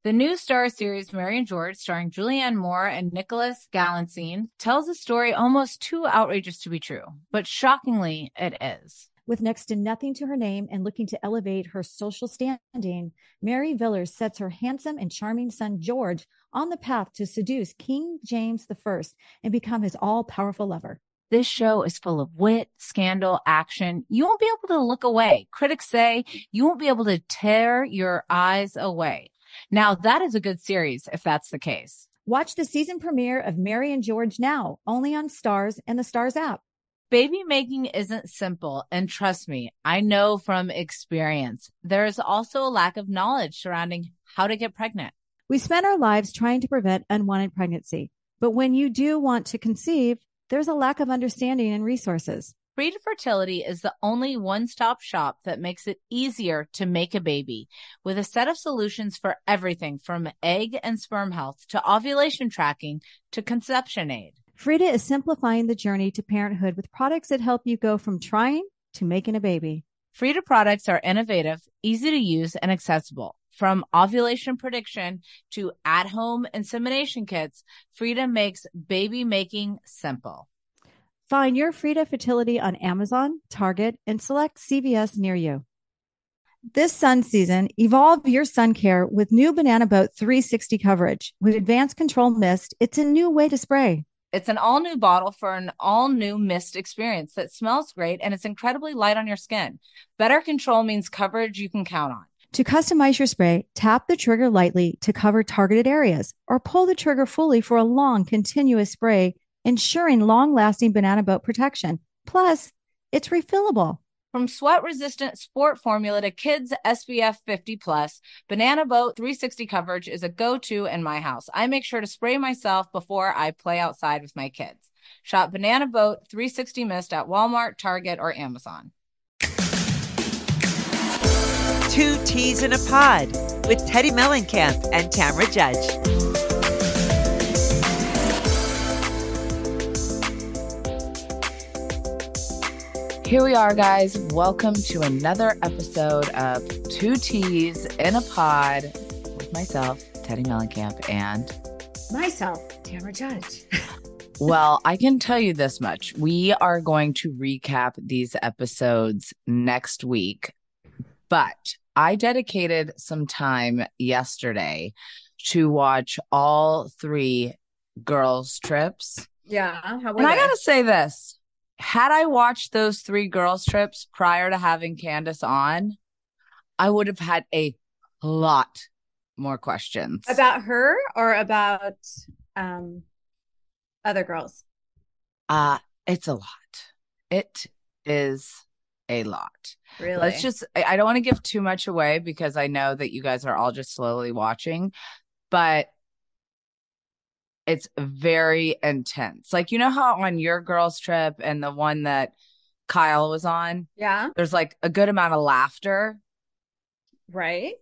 The new Star series, Mary and George, starring Julianne Moore and Nicholas Galitzine, tells a story almost too outrageous to be true, but shockingly, it is. With next to nothing to her name and looking to elevate her social standing, Mary Villers sets her handsome and charming son, George, on the path to seduce King James I and become his all-powerful lover. This show is full of wit, scandal, action. You won't be able to look away. Critics say you won't be able to tear your eyes away. Now, that is a good series if that's the case. Watch the season premiere of Mary and George now, only on Starz and the Starz app. Baby making isn't simple, and trust me, I know from experience. There is also a lack of knowledge surrounding how to get pregnant. We spend our lives trying to prevent unwanted pregnancy, but when you do want to conceive, there's a lack of understanding and resources. Frida Fertility is the only one-stop shop that makes it easier to make a baby, with a set of solutions for everything from egg and sperm health to ovulation tracking to conception aid. Frida is simplifying the journey to parenthood with products that help you go from trying to making a baby. Frida products are innovative, easy to use, and accessible. From ovulation prediction to at-home insemination kits, Frida makes baby making simple. Find your Frida Fertility on Amazon, Target, and select CVS near you. This sun season, evolve your sun care with new Banana Boat 360 coverage. With advanced control mist, it's a new way to spray. It's an all-new bottle for an all-new mist experience that smells great and it's incredibly light on your skin. Better control means coverage you can count on. To customize your spray, tap the trigger lightly to cover targeted areas or pull the trigger fully for a long, continuous spray, ensuring long-lasting Banana Boat protection. Plus, it's refillable. From sweat-resistant sport formula to kids SPF 50+, Banana Boat 360 coverage is a go-to in my house. I make sure to spray myself before I play outside with my kids. Shop Banana Boat 360 Mist at Walmart, Target, or Amazon. Two Teas in a Pod with Teddy Mellencamp and Tamra Judge. Here we are, guys. Welcome to another episode of Two Teas in a Pod with myself, Teddy Mellencamp, and myself, Tamra Judge. Well, I can tell you this much. We are going to recap these episodes next week, but I dedicated some time yesterday to watch all three girls' trips. Yeah. And I got to say this. Had I watched those three girls' trips prior to having Candace on, I would have had a lot more questions. About her or about other girls? It's a lot. It is a lot. Really? I don't want to give too much away because I know that you guys are all just slowly watching, but it's very intense. Like, you know how on your girls' trip and the one that Kyle was on? Yeah. There's like a good amount of laughter. Right.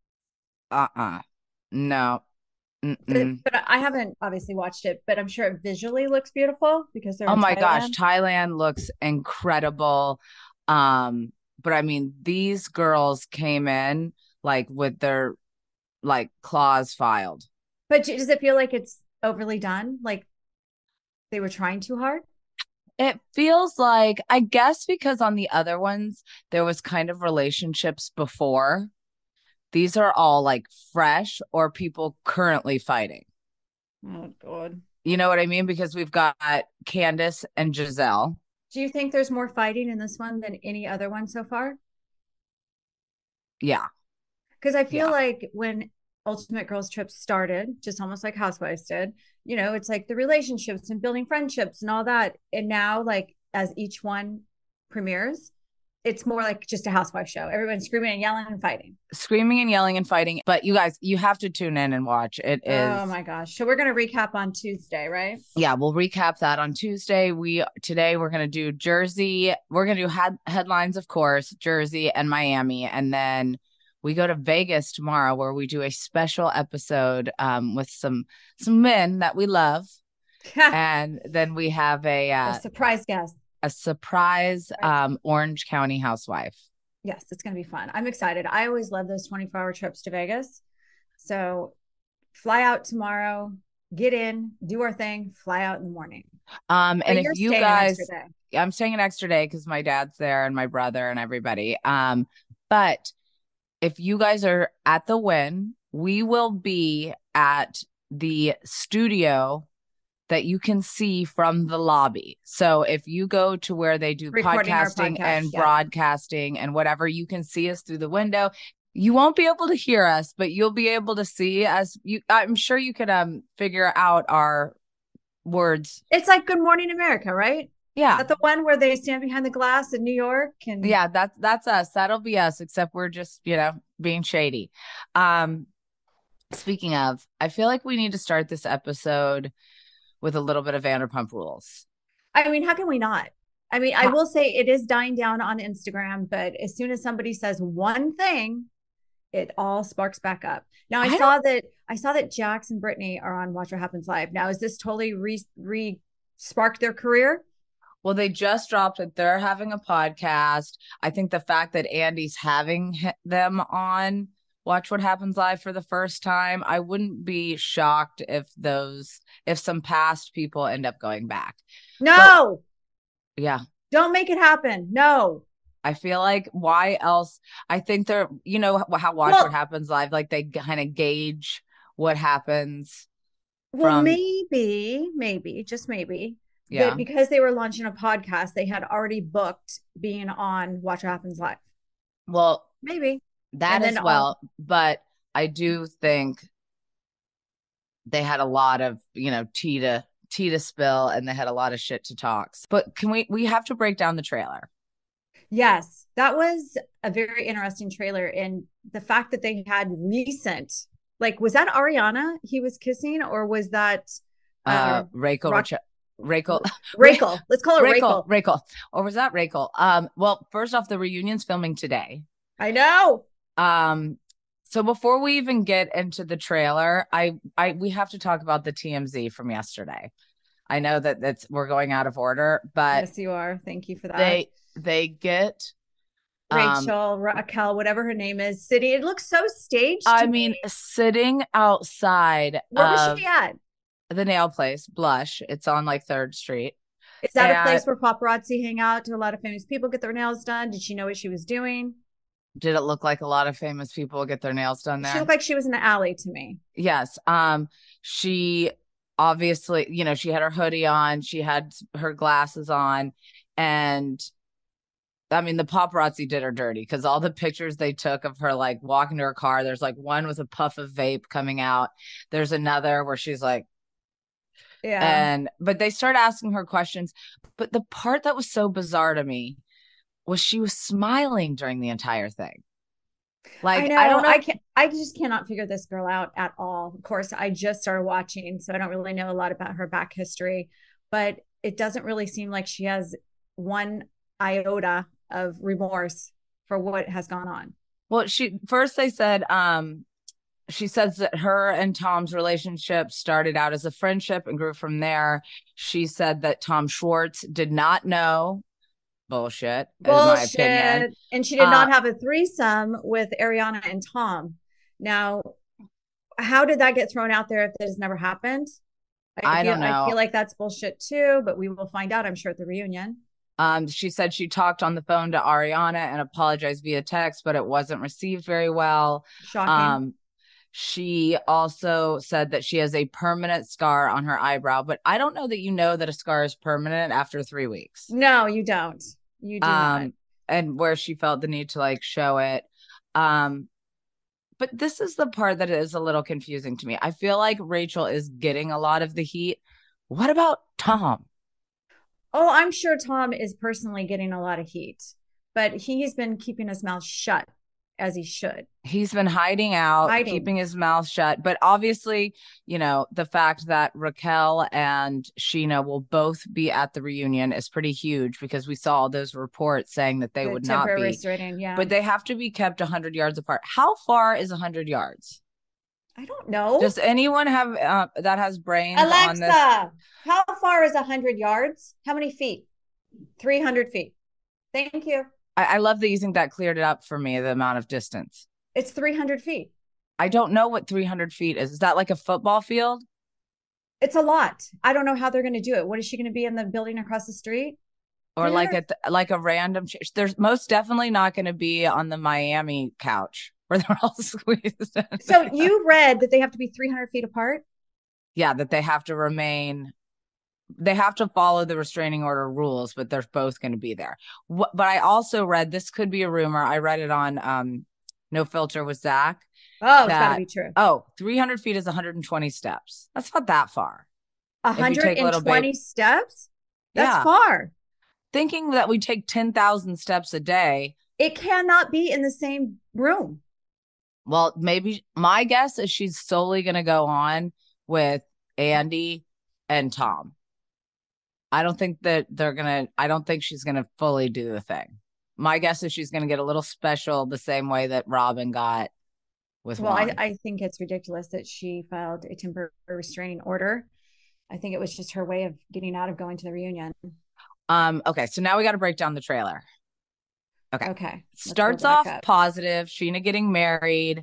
No. But I haven't obviously watched it, but I'm sure it visually looks beautiful because they're oh in my Thailand. gosh, Thailand looks incredible. But I mean, these girls came in like with their like claws filed. But does it feel like it's overly done? Like they were trying too hard? It feels like, I guess because on the other ones, there was kind of relationships before. These are all like fresh or people currently fighting. Oh, God. You know what I mean? Because we've got Candace and Giselle. Do you think there's more fighting in this one than any other one so far? Yeah. Because I feel like when Ultimate Girls Trip started, just almost like Housewives did, you know, it's like the relationships and building friendships and all that. And now, like, as each one premieres, it's more like just a housewife show. Everyone's screaming and yelling and fighting. Screaming and yelling and fighting. But you guys, you have to tune in and watch. It is. Oh my gosh. So we're going to recap on Tuesday, right? Yeah, we'll recap that on Tuesday. Today we're going to do Jersey. We're going to do headlines, of course, Jersey and Miami. And then we go to Vegas tomorrow where we do a special episode with some men that we love. And then we have a surprise guest. A surprise Orange County housewife. Yes, it's going to be fun. I'm excited. I always love those 24-hour trips to Vegas. So fly out tomorrow, get in, do our thing, fly out in the morning. And But if you're you staying an extra guys, day. I'm staying an extra day because my dad's there and my brother and everybody. But if you guys are at the Wynn, we will be at the studio that you can see from the lobby. So if you go to where they do Recording our podcasting podcast, and yes. broadcasting and whatever, you can see us through the window. You won't be able to hear us, but you'll be able to see us. I'm sure you could figure out our words. It's like Good Morning America, right? Yeah. Is that the one where they stand behind the glass in New York? And yeah, that's us. That'll be us, except we're just, being shady. Speaking of, I feel like we need to start this episode with a little bit of Vanderpump Rules. I mean, how can we not? I mean, I will say it is dying down on Instagram, but as soon as somebody says one thing, it all sparks back up. Now I saw that Jax and Brittany are on Watch What Happens Live. Now, is this totally sparked their career? Well, they just dropped it. They're having a podcast. I think the fact that Andy's having them on Watch What Happens Live for the first time, I wouldn't be shocked if some past people end up going back. No. But, yeah. Don't make it happen. No. I feel like why else? I think they're, how Watch What Happens Live, like they kind of gauge what happens. Well, maybe, just maybe. Yeah. That because they were launching a podcast, they had already booked being on Watch What Happens Live. Well, maybe that as well. But I do think they had a lot of, tea to spill, and they had a lot of shit to talk. But we have to break down the trailer. Yes, that was a very interesting trailer. And the fact that they had recent, was that Ariana he was kissing, or was that Rachel? Rachel. Let's call her Rachel. Rachel. Or was that Rachel? Well, first off, the reunion's filming today. I know. So before we even get into the trailer, we have to talk about the TMZ from yesterday. I know that we're going out of order, but yes, you are. Thank you for that. They get Rachel, Raquel, whatever her name is, sitting. It looks so staged. Sitting outside. Where was she at? The nail place, Blush. It's on 3rd Street. Is that a place where paparazzi hang out? Do a lot of famous people get their nails done? Did she know what she was doing? Did it look like a lot of famous people get their nails done there? She looked like she was in the alley to me. Yes. She obviously, she had her hoodie on. She had her glasses on. And I mean, the paparazzi did her dirty because all the pictures they took of her walking to her car, there's one with a puff of vape coming out. There's another where she's yeah. But they start asking her questions. But the part that was so bizarre to me was she was smiling during the entire thing. I know. I don't know. I just cannot figure this girl out at all. Of course, I just started watching, so I don't really know a lot about her back history, but it doesn't really seem like she has one iota of remorse for what has gone on. Well, they said, she says that her and Tom's relationship started out as a friendship and grew from there. She said that Tom Schwartz did not know. Bullshit, in my opinion. And she did not have a threesome with Ariana and Tom. Now, how did that get thrown out there if this never happened? I don't know. I feel like that's bullshit too, but we will find out, I'm sure, at the reunion. She said she talked on the phone to Ariana and apologized via text, but it wasn't received very well. Shocking. She also said that she has a permanent scar on her eyebrow, but I don't know that a scar is permanent after 3 weeks. No, you don't. You do not. And where she felt the need to show it. But this is the part that is a little confusing to me. I feel like Rachel is getting a lot of the heat. What about Tom? Oh, I'm sure Tom is personally getting a lot of heat, but he's been keeping his mouth shut, as he should. He's been hiding, keeping his mouth shut. But obviously, the fact that Raquel and Sheena will both be at the reunion is pretty huge because we saw those reports saying that they would not be. Yeah. But they have to be kept 100 yards apart. How far is 100 yards? I don't know. Does anyone have that has brains Alexa, on this? How far is 100 yards? How many feet? 300 feet. Thank you. I love that you think that cleared it up for me, the amount of distance. It's 300 feet. I don't know what 300 feet is. Is that like a football field? It's a lot. I don't know how they're going to do it. What is she going to be in the building across the street? Or like a random there's most definitely not going to be on the Miami couch where they're all squeezed in. So you read that they have to be 300 feet apart? Yeah, that they have to follow the restraining order rules, but they're both going to be there. But I also read, this could be a rumor, I read it on No Filter with Zach. Oh, it's got to be true. 300 feet is 120 steps. That's not that far. 120 steps? That's far. Thinking that we take 10,000 steps a day. It cannot be in the same room. Well, maybe my guess is she's solely going to go on with Andy and Tom. I don't think she's going to fully do the thing. My guess is she's going to get a little special the same way that Robin got with Juan. I think it's ridiculous that she filed a temporary restraining order. I think it was just her way of getting out of going to the reunion. Okay, so now we got to break down the trailer. Okay. Starts off positive, Scheana getting married.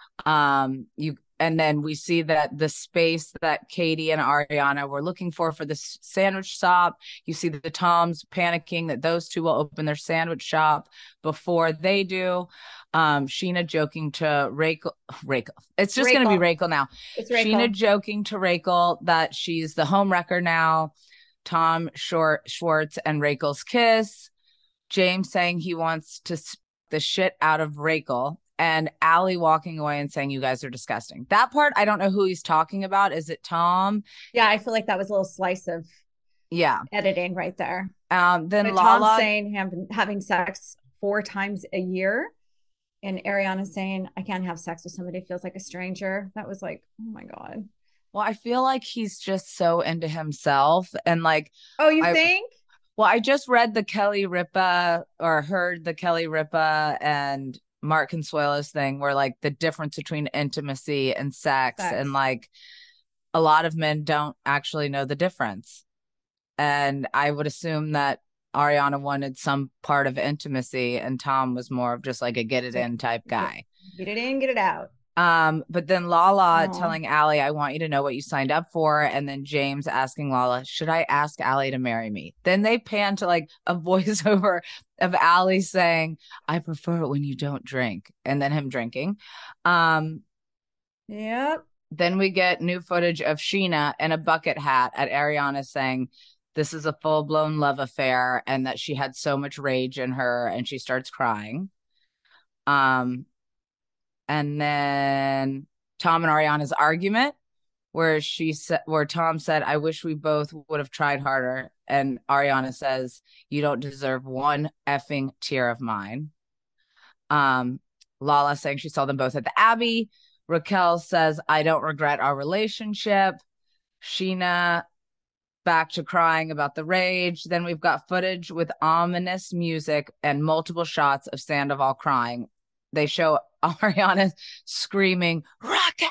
And then we see that the space that Katie and Ariana were looking for this sandwich shop. You see the Toms panicking that those two will open their sandwich shop before they do. Scheana joking to Rachel. It's just going to be Rachel now. It's Rachel. Scheana joking to Rachel that she's the homewrecker now. Tom Schwartz and Rachel's kiss. James saying he wants to the shit out of Rachel. And Allie walking away and saying, you guys are disgusting. That part, I don't know who he's talking about. Is it Tom? Yeah, I feel like that was a little slice of editing right there. Then Lala Tom saying having sex 4 times a year, and Ariana saying, I can't have sex with somebody who feels like a stranger. That was like, oh my God. Well, I feel like he's just so into himself. And like, oh, you think? Well, I just read the Kelly Ripa or heard the Kelly Ripa and Mark Consuelo's thing where like the difference between intimacy and sex and like a lot of men don't actually know the difference. And I would assume that Ariana wanted some part of intimacy and Tom was more of just like a get it in type guy. Get it in, get it out. But then Lala telling Allie, I want you to know what you signed up for. And then James asking Lala, should I ask Allie to marry me? Then they pan to like a voiceover of Allie saying, I prefer it when you don't drink. And then him drinking. Yep. Then we get new footage of Scheana in a bucket hat at Ariana saying, this is a full-blown love affair and that she had so much rage in her and she starts crying. And then Tom and Ariana's argument where Tom said, I wish we both would have tried harder. And Ariana says, you don't deserve one effing tear of mine. Lala saying she saw them both at the Abbey. Raquel says, I don't regret our relationship. Scheana back to crying about the rage. Then we've got footage with ominous music and multiple shots of Sandoval crying. They show Ariana screaming, Rocket!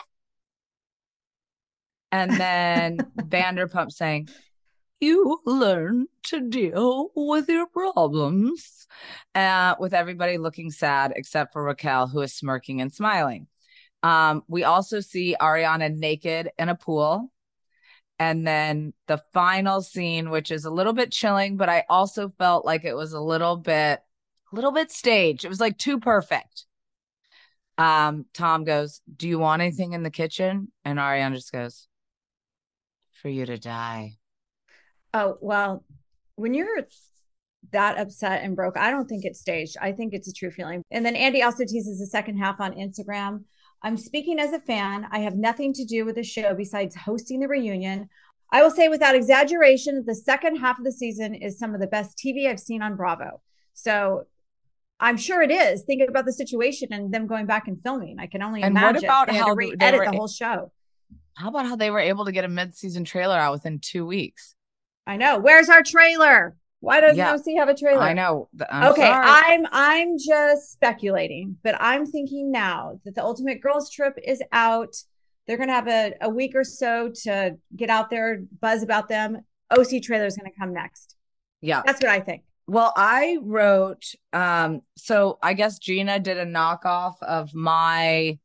And then Vanderpump saying, you learn to deal with your problems. With everybody looking sad except for Raquel, who is smirking and smiling. We also see Ariana naked in a pool. And then the final scene, which is a little bit chilling, but I also felt like it was a little bit staged. It was like too perfect. Tom goes, do you want anything in the kitchen? And Ariana just goes, for you to die. Oh, well, when you're that upset and broke, I don't think it's staged. I think it's a true feeling. And then Andy also teases the second half on Instagram. I'm speaking as a fan. I have nothing to do with the show besides hosting the reunion. I will say without exaggeration, the second half of the season is some of the best TV I've seen on Bravo. So I'm sure it is. Think about the situation and them going back and filming. I can only imagine. What about how to edit the whole show? How about how they were able to get a mid-season trailer out within 2 weeks? I know. Where's our trailer? Why doesn't OC have a trailer? I know. I'm just speculating, but I'm thinking now that the Ultimate Girls Trip is out. They're going to have a week or so to get out there, buzz about them. OC trailer is going to come next. Yeah. That's what I think. Well, I wrote, so I guess Gina did a knockoff of my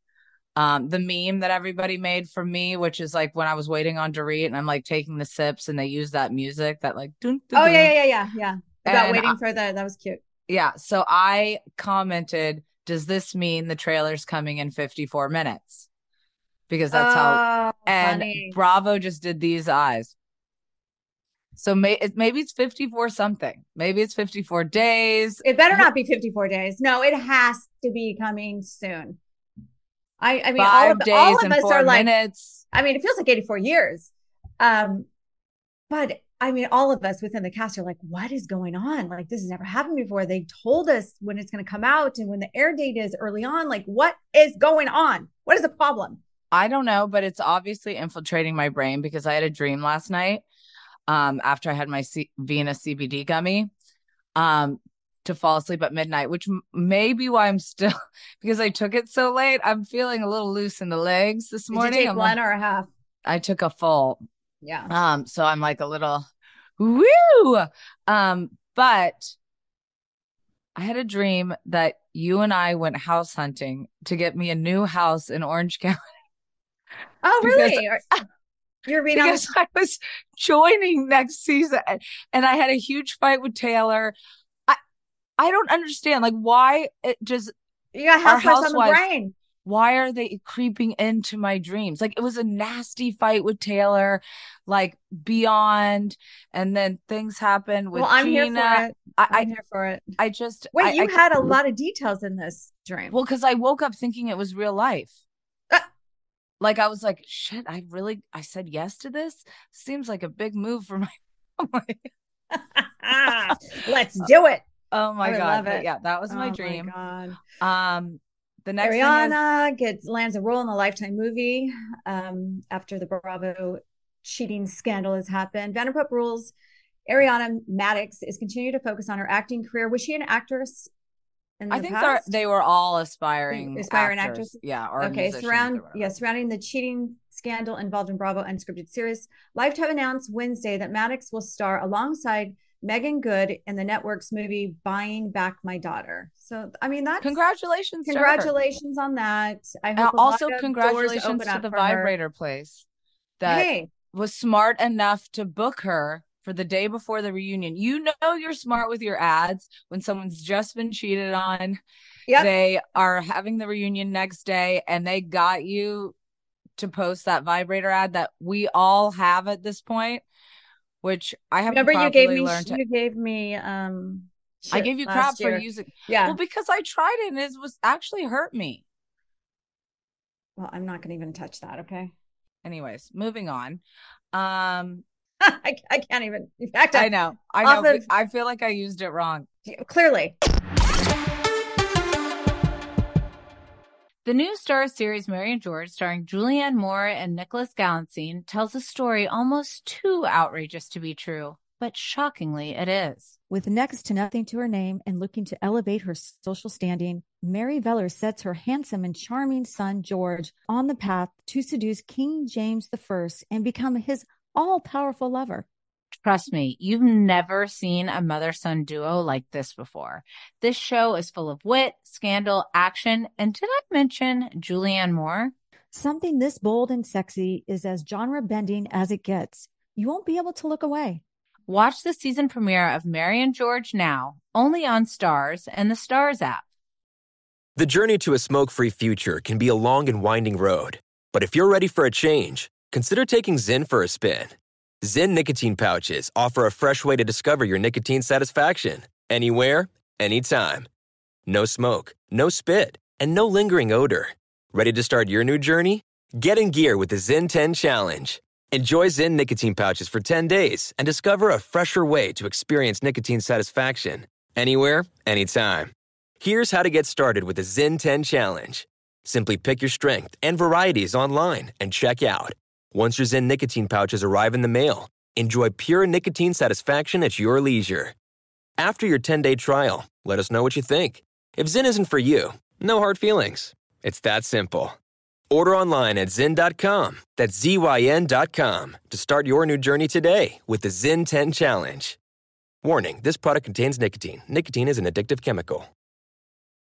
The meme that everybody made for me, which is like when I was waiting on Dorit and I'm like taking the sips and they use that music that like dun, dun, Oh dun. yeah. About waiting for that. That was cute. Yeah. So I commented, does this mean the trailer's coming in 54 minutes? Because that's how, and funny. Bravo just did these eyes. So maybe it's 54 something. Maybe it's 54 days. It better not be 54 days. No, it has to be coming soon. I mean, 5 days all of and us 4 are like, minutes. I mean, it feels like 84 years. But I mean, all of us within the cast are like, what is going on? Like, this has never happened before. They told us when it's going to come out and when the air date is early on. Like, what is going on? What is the problem? I don't know, but it's obviously infiltrating my brain because I had a dream last night after I had my Venus CBD gummy to fall asleep at midnight, which may be why I'm still, because I took it so late, I'm feeling a little loose in the legs this morning. Did you take one or a half? I took a full. Yeah. So I'm like a little woo. But I had a dream that you and I went house hunting to get me a new house in Orange County. Oh, really? You're being because I was joining next season and I had a huge fight with Taylor. I don't understand. Like, why it just you got housewives on the brain. Why are they creeping into my dreams? Like, it was a nasty fight with Taylor, like beyond, and then things happen with I'm Gina. Here for it. I'm here for it. I just wait. You had a lot of details in this dream. Well, because I woke up thinking it was real life. Like, I was like, shit, I said yes to this. Seems like a big move for my family. Let's do it. Oh my God. But yeah, that was my dream. My God. The next Ariana lands a role in the Lifetime movie after the Bravo cheating scandal has happened. Vanderpump Rules. Ariana Madix is continuing to focus on her acting career. Was she an actress? I think they were all aspiring actors. Yeah. Or okay. Surrounding the cheating scandal involved in Bravo unscripted series. Lifetime announced Wednesday that Madix will star alongside Megan Good in the network's movie Buying Back My Daughter. So, I mean, that's congratulations on that. I hope also congratulations to the vibrator place that was smart enough to book her for the day before the reunion. You know, you're smart with your ads when someone's just been cheated on. Yep. They are having the reunion next day and they got you to post that vibrator ad that we all have at this point, which I haven't properly learned. You gave me I gave you crap for using. Yeah. Well, because I tried it and it was actually hurt me. Well, I'm not going to even touch that. Okay. Anyways, moving on. I can't even. In fact, I know. I feel like I used it wrong. Clearly. The new Starz series Mary and George, starring Julianne Moore and Nicholas Galantine, tells a story almost too outrageous to be true, but shockingly it is. With next to nothing to her name and looking to elevate her social standing, Mary Veller sets her handsome and charming son, George, on the path to seduce King James I and become his all-powerful lover. Trust me, you've never seen a mother-son duo like this before. This show is full of wit, scandal, action, and did I mention Julianne Moore? Something this bold and sexy is as genre-bending as it gets. You won't be able to look away. Watch the season premiere of Mary and George now, only on Starz and the Starz app. The journey to a smoke-free future can be a long and winding road. But if you're ready for a change, consider taking Zyn for a spin. Zyn nicotine pouches offer a fresh way to discover your nicotine satisfaction. Anywhere, anytime. No smoke, no spit, and no lingering odor. Ready to start your new journey? Get in gear with the Zyn 10 Challenge. Enjoy Zyn nicotine pouches for 10 days and discover a fresher way to experience nicotine satisfaction. Anywhere, anytime. Here's how to get started with the Zyn 10 Challenge. Simply pick your strength and varieties online and check out. Once your Zyn nicotine pouches arrive in the mail, enjoy pure nicotine satisfaction at your leisure. After your 10-day trial, let us know what you think. If Zyn isn't for you, no hard feelings. It's that simple. Order online at Zyn.com, that's ZYN.com, to start your new journey today with the Zyn 10 Challenge. Warning, this product contains nicotine. Nicotine is an addictive chemical.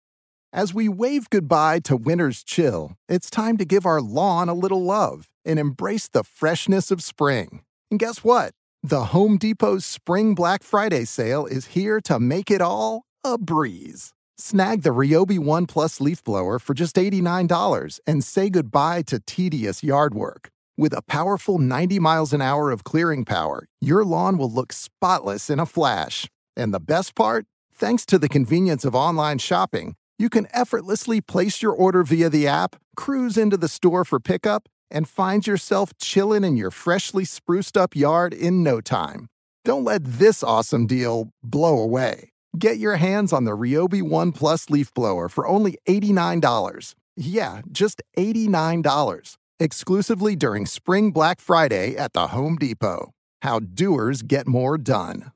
As we wave goodbye to winter's chill, it's time to give our lawn a little love and embrace the freshness of spring. And guess what? The Home Depot's Spring Black Friday sale is here to make it all a breeze. Snag the Ryobi One Plus leaf blower for just $89 and say goodbye to tedious yard work. With a powerful 90 miles an hour of clearing power, your lawn will look spotless in a flash. And the best part? Thanks to the convenience of online shopping, you can effortlessly place your order via the app, cruise into the store for pickup, and find yourself chilling in your freshly spruced up yard in no time. Don't let this awesome deal blow away. Get your hands on the Ryobi One Plus leaf blower for only $89. Yeah, just $89. Exclusively during Spring Black Friday at the Home Depot. How doers get more done.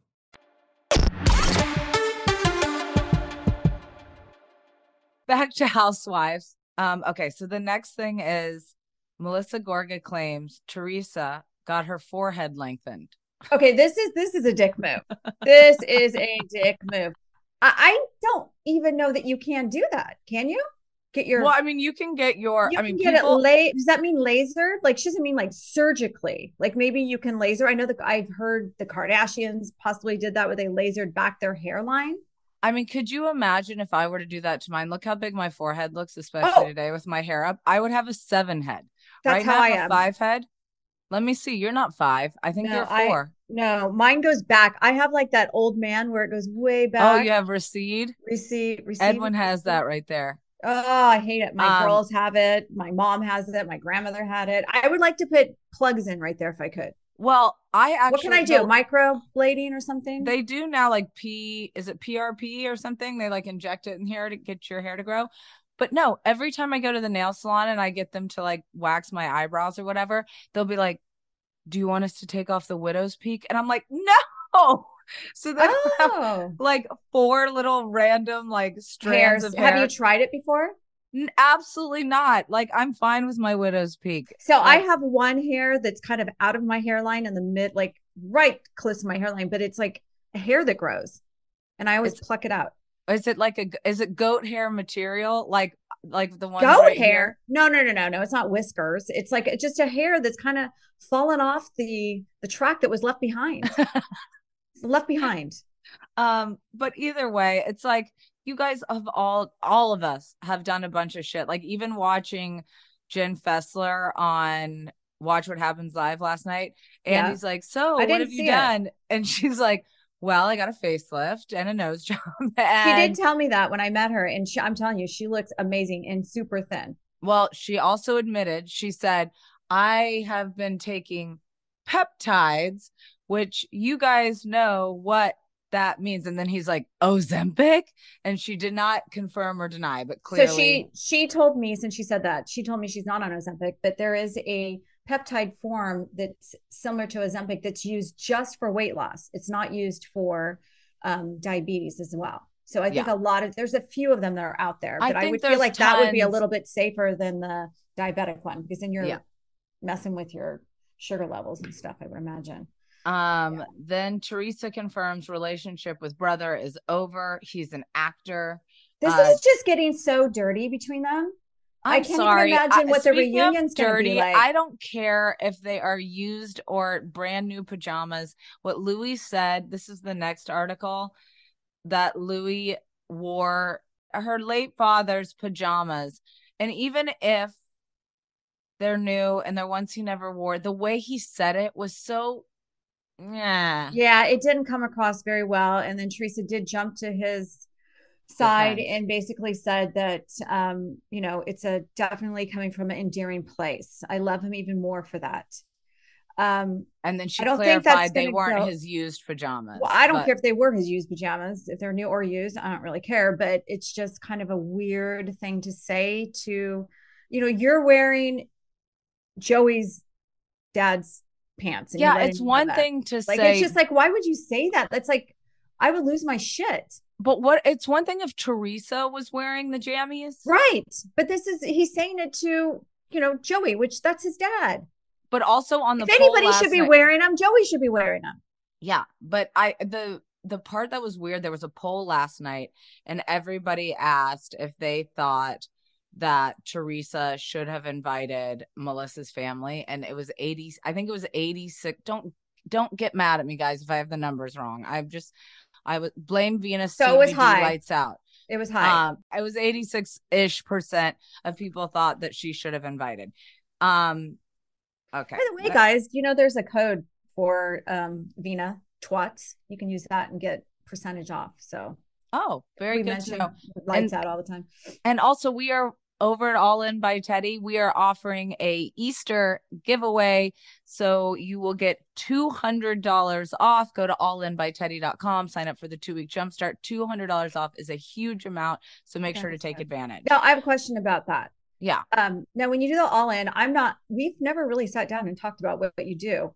Back to Housewives. Okay, so the next thing is Melissa Gorga claims Teresa got her forehead lengthened. Okay, this is a dick move. This is a dick move. I don't even know that you can do that. Can you? Get your. Well, I mean, you can get your. You I mean, can people, get it. Does that mean lasered? Like, she doesn't mean like surgically. Like, maybe you can laser. I know that I've heard the Kardashians possibly did that where they lasered back their hairline. I mean, could you imagine if I were to do that to mine? Look how big my forehead looks, especially today with my hair up. I would have a 7 head. That's how I am. 5 head. Let me see. You're not 5. I think you're 4. No, mine goes back. I have like that old man where it goes way back. Oh, you have recede? Recede. Edwin has that right there. Oh, I hate it. My girls have it. My mom has it. My grandmother had it. I would like to put plugs in right there if I could. Well, I actually. What can I do? Microblading or something? They do now, like is it PRP or something? They like inject it in here to get your hair to grow. But no, every time I go to the nail salon and I get them to like wax my eyebrows or whatever, they'll be like, do you want us to take off the widow's peak? And I'm like, no. So they have like 4 little random like strands of hair. Have you tried it before? Absolutely not. Like, I'm fine with my widow's peak. So I have one hair that's kind of out of my hairline in the mid, like right close to my hairline, but it's like a hair that grows and I always pluck it out. Is it goat hair material? Like the one goat hair? No. It's not whiskers. It's like just a hair that's kind of fallen off the track that was left behind. Left behind. But either way, it's like you guys have all of us have done a bunch of shit. Like even watching Jen Fessler on Watch What Happens Live last night. And he's like, so what have you done? And she's like, well, I got a facelift and a nose job. And she did tell me that when I met her. And I'm telling you, she looks amazing and super thin. Well, she also admitted, she said, I have been taking peptides, which you guys know what that means. And then he's like, Ozempic? And she did not confirm or deny, but clearly. So she told me, since she said that, she told me she's not on Ozempic, but there is a peptide form that's similar to Ozempic that's used just for weight loss. It's not used for diabetes as well. So I think there's a few of them that are out there, but I would feel like that would be a little bit safer than the diabetic one, because then you're messing with your sugar levels and stuff, I would imagine. Then Teresa confirms relationship with brother is over. He's an actor. This is just getting so dirty between them. I can't even imagine what the reunion's going to be like. I don't care if they are used or brand new pajamas. What Louis said, this is the next article, that Louis wore her late father's pajamas. And even if they're new and they're ones he never wore, the way he said it was so, yeah, it didn't come across very well. And then Teresa did jump to his side and basically said that it's a definitely coming from an endearing place. I love him even more for that. And then she clarified they weren't his used pajamas. Well, I don't care if they were his used pajamas, if they're new or used, I don't really care, but it's just kind of a weird thing to say to, you're wearing Joey's dad's pants. And it's one thing to say, it's just like, why would you say that? That's like, I would lose my shit. But it's one thing if Teresa was wearing the jammies. Right. But he's saying it to, Joey, which that's his dad. But also on the if anybody should be wearing them, Joey should be wearing them. Yeah. But the part that was weird, there was a poll last night and everybody asked if they thought that Teresa should have invited Melissa's family, and it was 80, I think it was 86. Don't get mad at me, guys, if I have the numbers wrong. I would blame Venus. So it was CBD high. Lights out. It was high. It was 86% of people thought that she should have invited. Okay. By the way, guys, there's a code for Vina Twats. You can use that and get percentage off. So very good to know. Lights out all the time. And also, we are over at All In by Teddy. We are offering a Easter giveaway, so you will get $200 off. Go to allinbyteddy.com, sign up for the 2-week jumpstart. $200 off is a huge amount, so make sure to take advantage. Now, I have a question about that. Yeah. Now, when you do the All In, we've never really sat down and talked about what you do.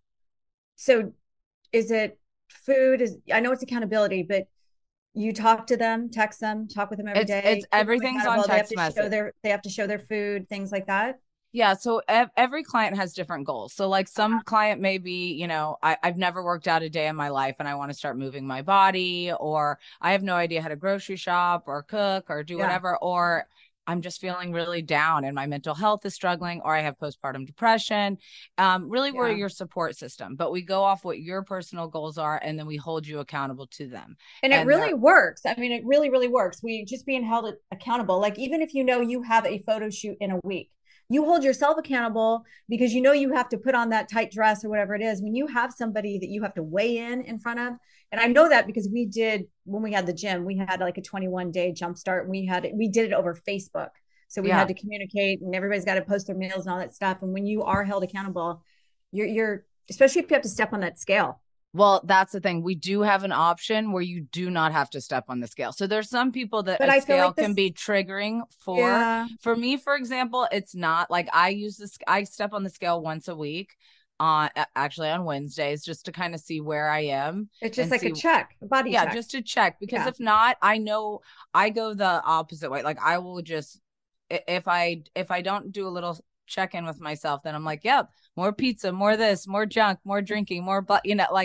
So is it food? I know it's accountability, but you talk to them, text them, talk with them every day. It's everything's on text message. They have to show their food, things like that. Yeah. So every client has different goals. So like some client may be, I've never worked out a day in my life and I want to start moving my body, or I have no idea how to grocery shop or cook or do whatever, or I'm just feeling really down and my mental health is struggling, or I have postpartum depression. We're your support system, but we go off what your personal goals are and then we hold you accountable to them. And it really works. I mean, it really, really works. We just being held accountable. Like, even if you have a photo shoot in a week, you hold yourself accountable because you have to put on that tight dress or whatever it is. When you have somebody that you have to weigh in front of, and I know that because we did, when we had the gym, we had like a 21-day jumpstart. We did it over Facebook. So we had to communicate, and everybody's got to post their meals and all that stuff. And when you are held accountable, you're especially if you have to step on that scale. Well, that's the thing. We do have an option where you do not have to step on the scale. So there's some people that a scale can be triggering for. Yeah. For me, for example, it's not like I step on the scale once a week, actually on Wednesdays, just to kind of see where I am. It's just like a check, a body check. Yeah, just to check, because if not, I know I go the opposite way. Like, I will just, if I don't do a little check-in with myself, then I'm like, yep, more pizza, more this, more junk, more drinking, more, but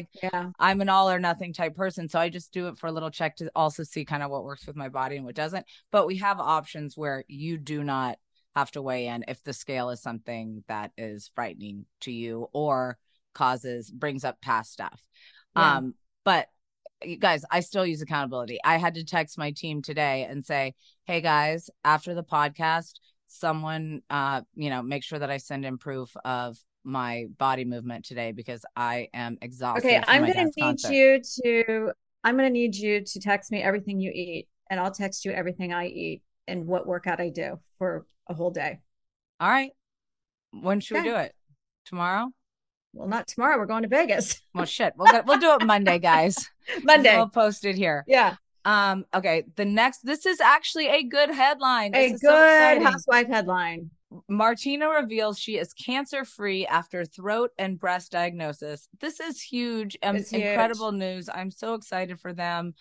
I'm an all or nothing type person. So I just do it for a little check to also see kind of what works with my body and what doesn't. But we have options where you do not have to weigh in if the scale is something that is frightening to you or brings up past stuff. Yeah. But you guys, I still use accountability. I had to text my team today and say, hey guys, after the podcast, someone, make sure that I send in proof of my body movement today because I am exhausted. Okay, I'm going to need you to text me everything you eat, and I'll text you everything I eat and what workout I do for a whole day. All right. When should we do it? Tomorrow? Well, not tomorrow. We're going to Vegas. Well, shit. We'll do it Monday, guys. Monday. We'll post it here. Yeah. Okay. This is actually a good headline. A good housewife headline. Martina reveals she is cancer-free after throat and breast diagnosis. This is huge. Incredible news. I'm so excited for them.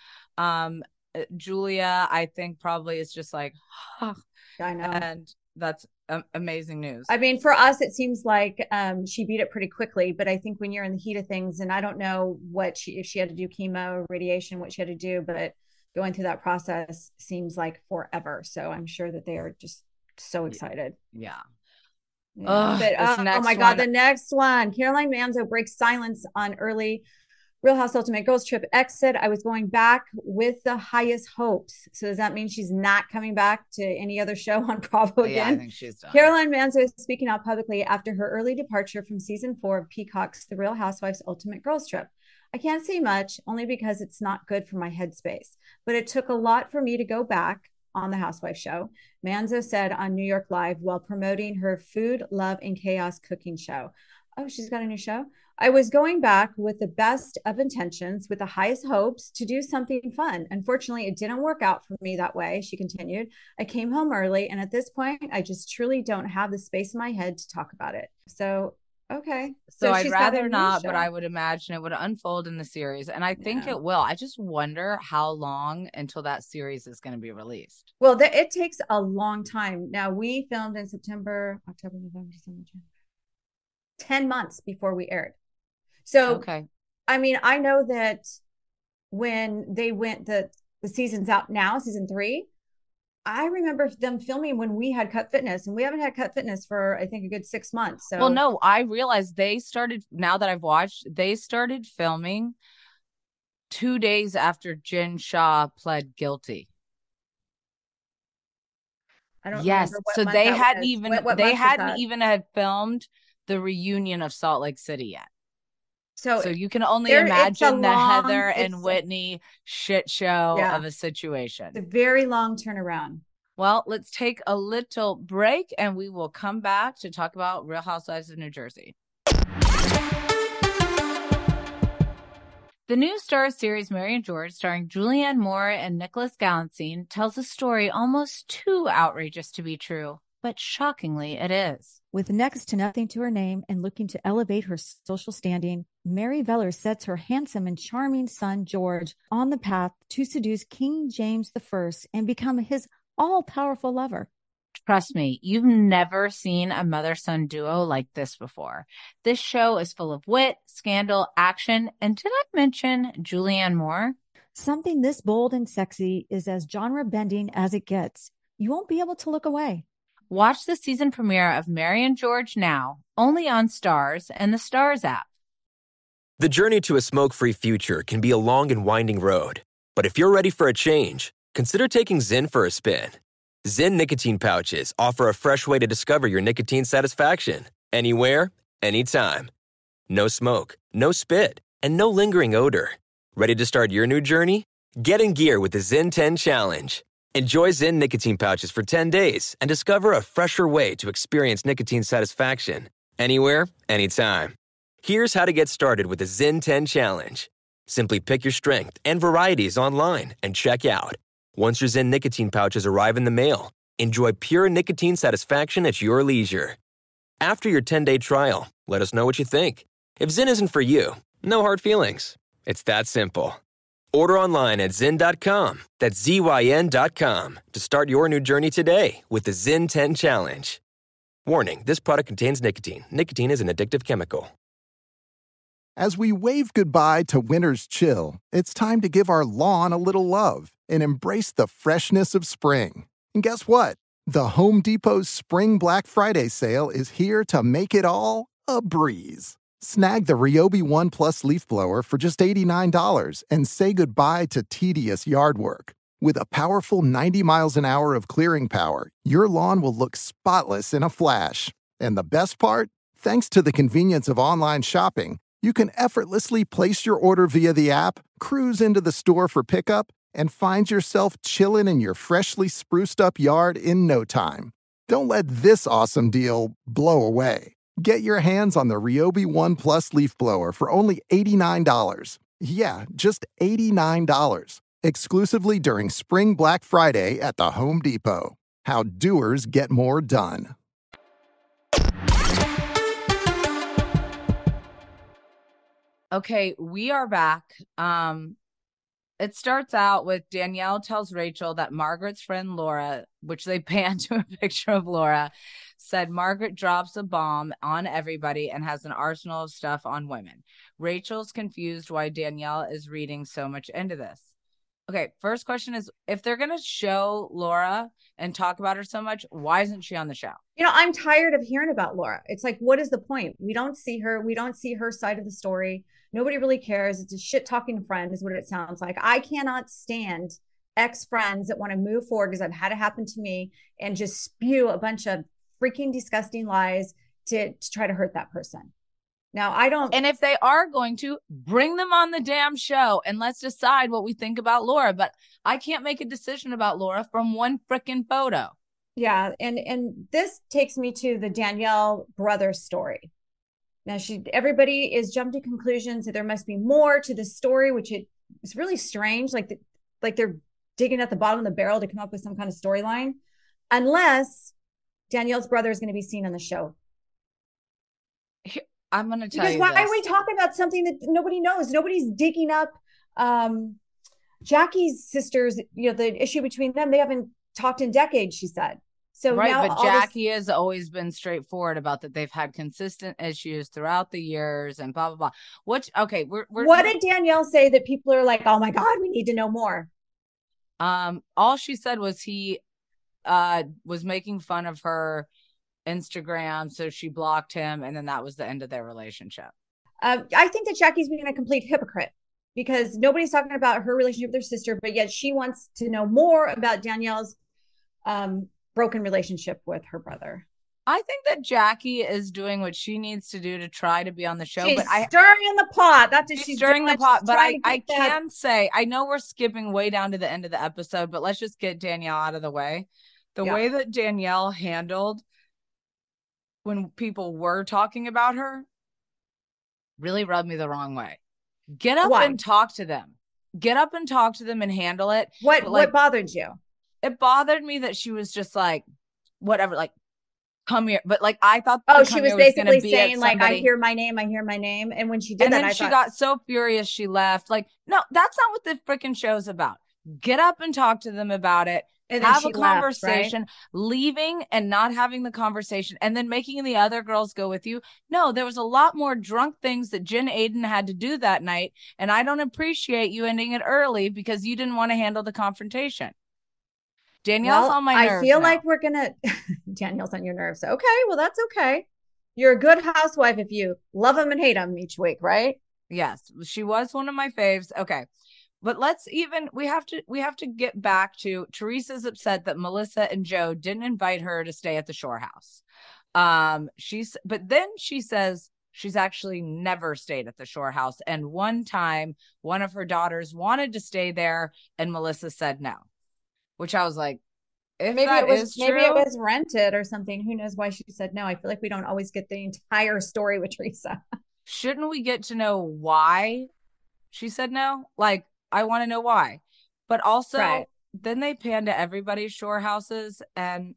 Julia, I think, probably is just like, I know. And that's amazing news. I mean, for us, it seems like she beat it pretty quickly, but I think when you're in the heat of things, and I don't know if she had to do chemo, radiation, what she had to do, but going through that process seems like forever. So I'm sure that they are just so excited. Yeah. But oh my God, the next one. Caroline Manzo breaks silence on early Real House Ultimate Girls Trip exit. I was going back with the highest hopes. So does that mean she's not coming back to any other show on Bravo again? Yeah, I think she's done. Caroline Manzo is speaking out publicly after her early departure from season 4 of Peacock's The Real Housewives Ultimate Girls Trip. I can't say much, only because it's not good for my headspace. But it took a lot for me to go back on the Housewife show, Manzo said on New York Live while promoting her Food, Love, and Chaos cooking show. Oh, she's got a new show? I was going back with the best of intentions, with the highest hopes to do something fun. Unfortunately, it didn't work out for me that way, she continued. I came home early, and at this point, I just truly don't have the space in my head to talk about it. So, okay. So I'd rather not, but I would imagine it would unfold in the series. And I think it will. I just wonder how long until that series is going to be released. Well, it takes a long time. Now, we filmed in September, October, November, December, January. 10 months before we aired. So, okay. I mean, I know that when they went the season's out now, season 3. I remember them filming when we had Cut Fitness, and we haven't had Cut Fitness for, I think, a good 6 months. So, well, no, I realized they started, now that I've watched, they started filming 2 days after Jin Shah pled guilty. I don't yes. remember what So month they that hadn't was. even What they month was hadn't that? even had filmed the reunion of Salt Lake City yet. So you can only it's a imagine the long- Heather and it's a- Whitney shit show Yeah. of a situation. It's a very long turnaround. Well, let's take a little break and we will come back to talk about Real Housewives of New Jersey. The new Starz series Mary and George, starring Julianne Moore and Nicholas Galitzine, tells a story almost too outrageous to be true, but shockingly it is. With next to nothing to her name and looking to elevate her social standing, Mary Veller sets her handsome and charming son, George, on the path to seduce King James I and become his all-powerful lover. Trust me, you've never seen a mother-son duo like this before. This show is full of wit, scandal, action, and did I mention Julianne Moore? Something this bold and sexy is as genre-bending as it gets. You won't be able to look away. Watch the season premiere of Mary and George now, only on Starz and the Starz app. The journey to a smoke-free future can be a long and winding road. But if you're ready for a change, consider taking Zyn for a spin. Zyn nicotine pouches offer a fresh way to discover your nicotine satisfaction. Anywhere, anytime. No smoke, no spit, and no lingering odor. Ready to start your new journey? Get in gear with the Zyn 10 Challenge. Enjoy Zyn nicotine pouches for 10 days and discover a fresher way to experience nicotine satisfaction. Anywhere, anytime. Here's how to get started with the Zyn 10 Challenge. Simply pick your strength and varieties online and check out. Once your Zyn nicotine pouches arrive in the mail, enjoy pure nicotine satisfaction at your leisure. After your 10-day trial, let us know what you think. If Zyn isn't for you, no hard feelings. It's that simple. Order online at Zyn.com, that's ZYN.com, to start your new journey today with the Zyn 10 Challenge. Warning, this product contains nicotine. Nicotine is an addictive chemical. As we wave goodbye to winter's chill, it's time to give our lawn a little love and embrace the freshness of spring. And guess what? The Home Depot's Spring Black Friday sale is here to make it all a breeze. Snag the Ryobi One Plus leaf blower for just $89 and say goodbye to tedious yard work. With a powerful 90 miles an hour of clearing power, your lawn will look spotless in a flash. And the best part? Thanks to the convenience of online shopping, you can effortlessly place your order via the app, cruise into the store for pickup, and find yourself chilling in your freshly spruced up yard in no time. Don't let this awesome deal blow away. Get your hands on the Ryobi One Plus leaf blower for only $89. Yeah, just $89. Exclusively during Spring Black Friday at the Home Depot. How doers get more done. Okay, we are back. It starts out with Danielle tells Rachel that Margaret's friend Laura, which they pan to a picture of Laura, said Margaret drops a bomb on everybody and has an arsenal of stuff on women. Rachel's confused why Danielle is reading so much into this. Okay, first question is, if they're going to show Laura and talk about her so much, why isn't she on the show? You know, I'm tired of hearing about Laura. It's like, what is the point? We don't see her. We don't see her side of the story. Nobody really cares. It's a shit talking friend is what it sounds like. I cannot stand ex-friends that want to move forward, because I've had it happen to me, and just spew a bunch of freaking disgusting lies to try to hurt that person. Now, I don't. And if they are going to, bring them on the damn show and let's decide what we think about Laura. But I can't make a decision about Laura from one freaking photo. Yeah. And this takes me to the Danielle brothers story. Now, everybody is jumped to conclusions that there must be more to the story, which is really strange. Like they're digging at the bottom of the barrel to come up with some kind of storyline, unless Danielle's brother is going to be seen on the show. I'm going to tell you why are we talking about something that nobody knows? Nobody's digging up Jackie's sisters, the issue between them. They haven't talked in decades, she said. So right, now but Jackie has always been straightforward about that they've had consistent issues throughout the years and blah blah blah. Okay, what did Danielle say that people are like, oh my God, we need to know more? All she said was he was making fun of her Instagram, so she blocked him, and then that was the end of their relationship. I think that Jackie's being a complete hypocrite because nobody's talking about her relationship with her sister, but yet she wants to know more about Danielle's broken relationship with her brother. I think that Jackie is doing what she needs to do to try to be on the show. She's but stirring the pot. That's what she's stirring doing. the pot. But I can say, I know we're skipping way down to the end of the episode, but let's just get Danielle out of the way. The way that Danielle handled when people were talking about her really rubbed me the wrong way. Get up and talk to them. Get up and talk to them and handle it. What bothered you? It bothered me that she was just like, whatever, like, come here. But like, I thought, she was basically saying like, I hear my name. And when she did she got so furious, she left. Like, no, that's not what the freaking show's about. Get up and talk to them about it. And have a conversation, left, right? Leaving and not having the conversation and then making the other girls go with you. No, there was a lot more drunk things that Jen Aydin had to do that night. And I don't appreciate you ending it early because you didn't want to handle the confrontation. Danielle's on my nerves. I feel like we're going to, Danielle's on your nerves. Okay, well, that's okay. You're a good housewife if you love them and hate them each week, right? Yes, she was one of my faves. Okay. But we have to get back to Teresa's upset that Melissa and Joe didn't invite her to stay at the Shore House. But then she says she's actually never stayed at the Shore House. And one time one of her daughters wanted to stay there and Melissa said no, which I was like, maybe it was rented or something. Who knows why she said no? I feel like we don't always get the entire story with Teresa. Shouldn't we get to know why she said no? Like, I want to know why. But also, then they pan to everybody's shore houses and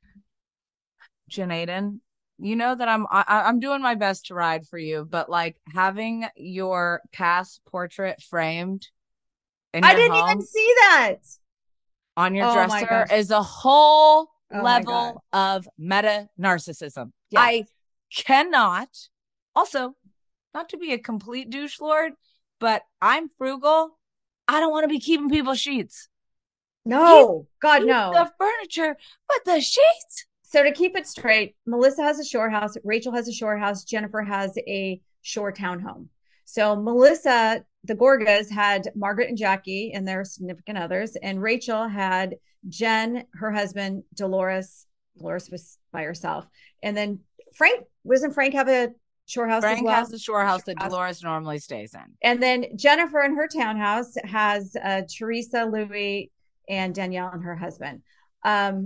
Jen Aydin, you know that I'm doing my best to ride for you, but like having your cast portrait framed in your didn't even see that on your dresser is a whole level of meta narcissism. Yes. I cannot, also, not to be a complete douche lord, but I'm frugal. I don't want to be keeping people's sheets. No, God, no. The furniture, but the sheets. So to keep it straight, Melissa has a shore house. Rachel has a shore house. Jennifer has a shore townhome. So Melissa, the Gorgas, had Margaret and Jackie and their significant others. And Rachel had Jen, her husband, Dolores. Dolores was by herself. And then wasn't Frank have a shore house as well? Has the shore house that Dolores normally stays in. And then Jennifer in her townhouse has Teresa, Louis, and Danielle and her husband. I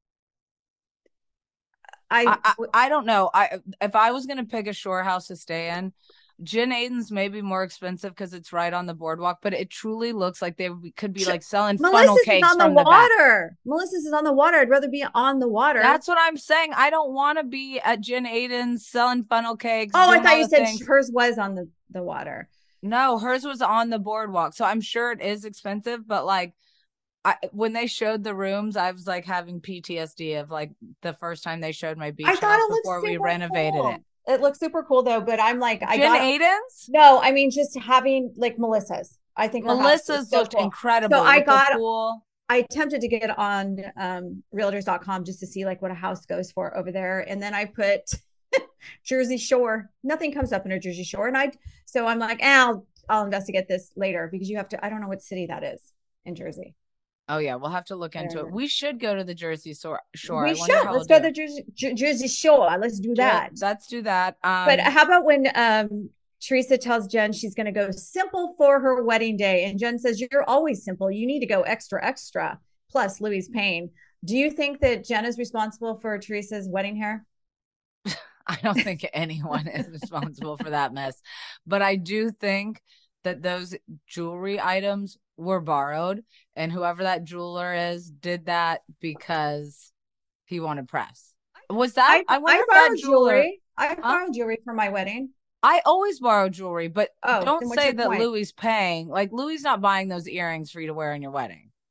don't know. If I was going to pick a shore house to stay in, Jen Aydin's may be more expensive because it's right on the boardwalk, but it truly looks like they could be like selling funnel cakes from the water. Melissa's is on the water. I'd rather be on the water. That's what I'm saying. I don't want to be at Jen Aydin's selling funnel cakes. Oh, I thought you said hers was on the water. No, hers was on the boardwalk. So I'm sure it is expensive, but like when they showed the rooms, I was like having PTSD of like the first time they showed my beach house before we renovated it. It looks super cool though, but I'm like, Jen Aydin's? No, I mean just having like Melissa's. I think Melissa's looked incredible. So I attempted to get on realtors.com just to see like what a house goes for over there. And then I put Jersey Shore. Nothing comes up in a Jersey Shore. And I'm like, I'll investigate this later because you have to, I don't know what city that is in Jersey. Oh yeah, we'll have to look into it. We should go to the Jersey Shore. We should. Let's go to the Jersey Shore. Let's do that. Let's do that. But how about when Teresa tells Jen she's going to go simple for her wedding day, and Jen says, "You're always simple. You need to go extra, extra." Plus Louis' pain. Do you think that Jen is responsible for Teresa's wedding hair? I don't think anyone is responsible for that mess, but I do think that those jewelry items were borrowed, and whoever that jeweler is did that because he wanted press. Was that? I borrowed jewelry. I borrowed jewelry for my wedding. I always borrow jewelry, but don't say that Louis paying. Like Louis not buying those earrings for you to wear in your wedding.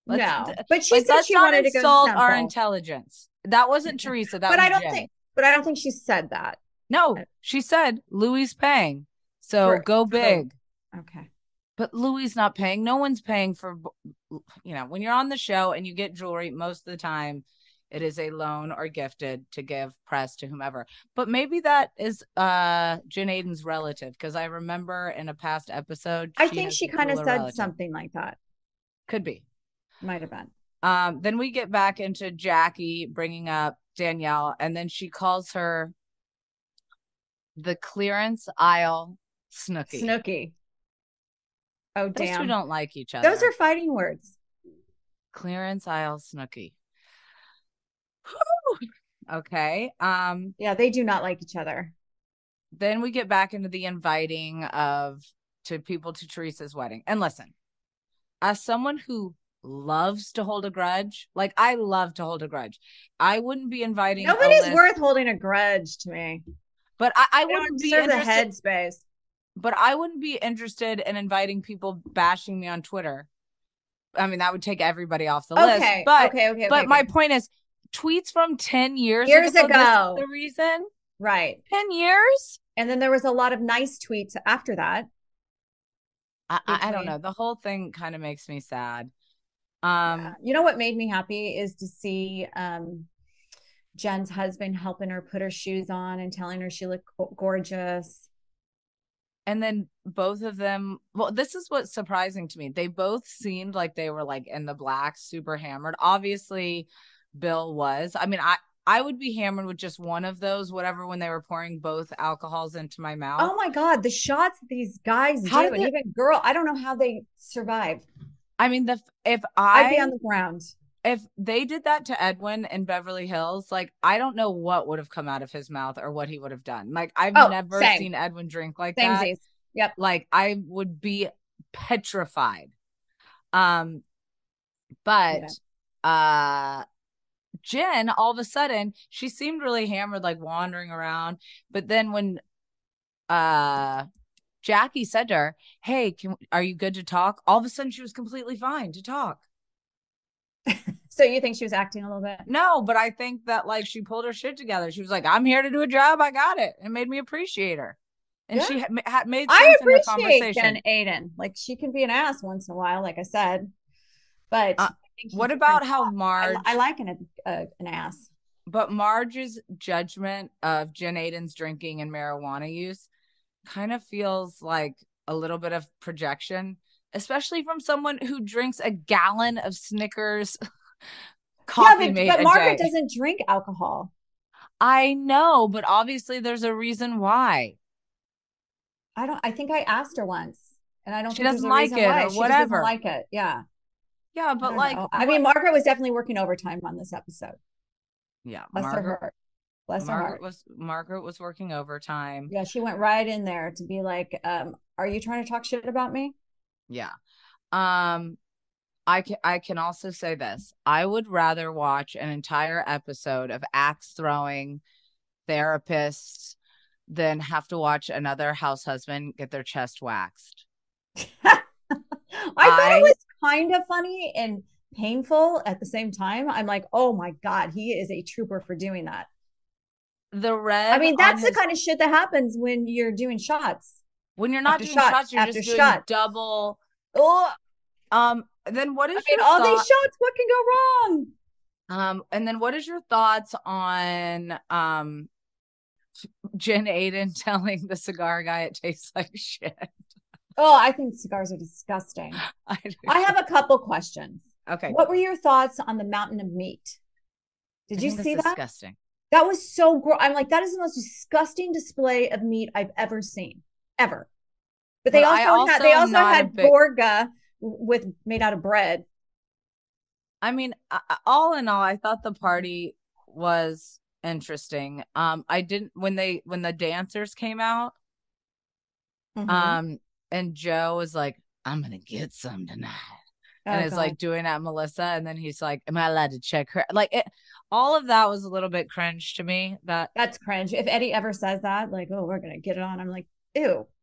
No, but she like, said let's she not wanted to go insult our simple. intelligence. That wasn't Teresa. That But was I don't Jen. think she said that. No, she said Louis paying. So go big. Okay. But Louis not paying. No one's paying for, when you're on the show and you get jewelry, most of the time it is a loan or gifted to give press to whomever. But maybe that is Jen Aiden's relative, because I remember in a past episode, I think she kind of said something like that. Could be. Might have been. Then we get back into Jackie bringing up Danielle, and then she calls her the clearance aisle Snooki. Snooki. Oh, Those damn. two don't like each other. Those are fighting words. Clearance aisle Snooki. Okay. Yeah, they do not like each other. Then we get back into the inviting to people to Teresa's wedding. And listen, as someone who loves to hold a grudge, like I love to hold a grudge, I wouldn't be inviting. Nobody's worth holding a grudge to me. But I wouldn't be interested. The headspace. But I wouldn't be interested in inviting people bashing me on Twitter. I mean, that would take everybody off the list. But my point is, tweets from 10 years ago. This is the reason. Right. 10 years? And then there was a lot of nice tweets after that. I don't know. The whole thing kind of makes me sad. You know what made me happy is to see Jen's husband helping her put her shoes on and telling her she looked gorgeous. And then both of them, well, this is what's surprising to me. They both seemed like they were like in the black, super hammered. Obviously, Bill was. I mean, I would be hammered with just one of those, whatever, when they were pouring both alcohols into my mouth. Oh my God, the shots these guys do, and even girl, I don't know how they survive. I mean, I'd be on the ground. If they did that to Edwin in Beverly Hills, like, I don't know what would have come out of his mouth or what he would have done. Like, I've never seen Edwin drink like that. Yep. Like, I would be petrified. But Jen, all of a sudden, she seemed really hammered, like wandering around. But then when Jackie said to her, "Hey, are you good to talk?" All of a sudden, she was completely fine to talk. So you think she was acting a little bit? No, but I think that like she pulled her shit together. She was like, "I'm here to do a job. I got it." It made me appreciate her. And she had made sense in the conversation. Jen Aiden. Like, she can be an ass once in a while, like I said. But what about how Marge? I like an ass. But Marge's judgment of Jen Aiden's drinking and marijuana use kind of feels like a little bit of projection, especially from someone who drinks a gallon of Snickers coffee. But Margaret doesn't drink alcohol. I know, but obviously there's a reason why. I think I asked her once, and I don't. She doesn't like it or whatever. She doesn't like it. Yeah. Yeah, but like, I mean, Margaret was definitely working overtime on this episode. Yeah, bless her heart. Bless her heart. Margaret was working overtime. Yeah, she went right in there to be like, "Are you trying to talk shit about me?" Yeah. I can also say this. I would rather watch an entire episode of axe throwing therapists than have to watch another house husband get their chest waxed. I thought it was kind of funny and painful at the same time. I'm like, oh my God, he is a trooper for doing that. I mean, that's the kind of shit that happens when you're doing shots. When you're not doing shots, you're just doing double. Then what is all these shots? What can go wrong? And then what is your thoughts on Jen Aiden telling the cigar guy it tastes like shit? Oh, I think cigars are disgusting. I have a couple questions. Okay. What were your thoughts on the mountain of meat? Did you see that? Disgusting. That was so gross. I'm like, that is the most disgusting display of meat I've ever seen, ever. But they also had Borga made out of bread. I mean, all in all, I thought the party was interesting. I didn't when the dancers came out. Mm-hmm. And Joe was like, "I'm gonna get some tonight," and it's like doing at Melissa, and then he's like, "Am I allowed to check her?" Like all of that was a little bit cringe to me. That's cringe. If Eddie ever says that, like, "Oh, we're gonna get it on," I'm like, "Ew,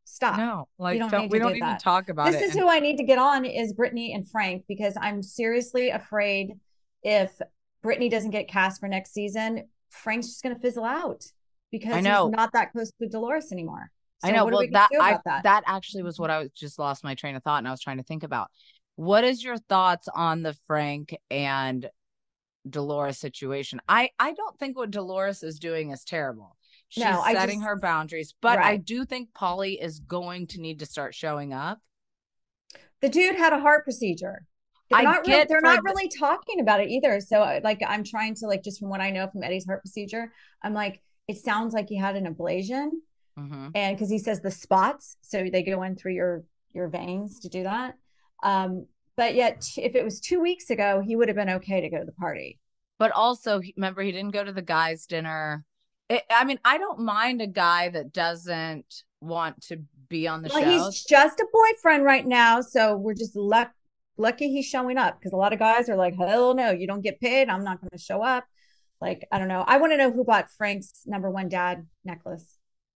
Stop. No, You like don't need we to don't do even that. talk about This it. is who I need to get on is Brittany and Frank, because I'm seriously afraid if Brittany doesn't get cast for next season, Frank's just going to fizzle out because I know. he's not that close with Dolores anymore. So I know. what are Well, we going to do about that? that actually was what I was just lost my train of thought, and I was trying to think about. What is your thoughts on the Frank and Dolores situation? I don't think what Dolores is doing is terrible. She's setting her boundaries, but I do think Paulie is going to need to start showing up. The dude had a heart procedure. They're not really talking about it either. So like, I'm trying to, like, just from what I know from Eddie's heart procedure, I'm like, it sounds like he had an ablation. Mm-hmm. And because he says the spots, so they go in through your veins to do that. But yet if it was 2 weeks ago, he would have been okay to go to the party. But also, remember, he didn't go to the guys' dinner. I mean, I don't mind a guy that doesn't want to be on the show. He's just a boyfriend right now, so we're just lucky he's showing up, because a lot of guys are like, hell no, you don't get paid, I'm not going to show up. Like, I don't know. I want to know who bought Frank's #1 dad necklace.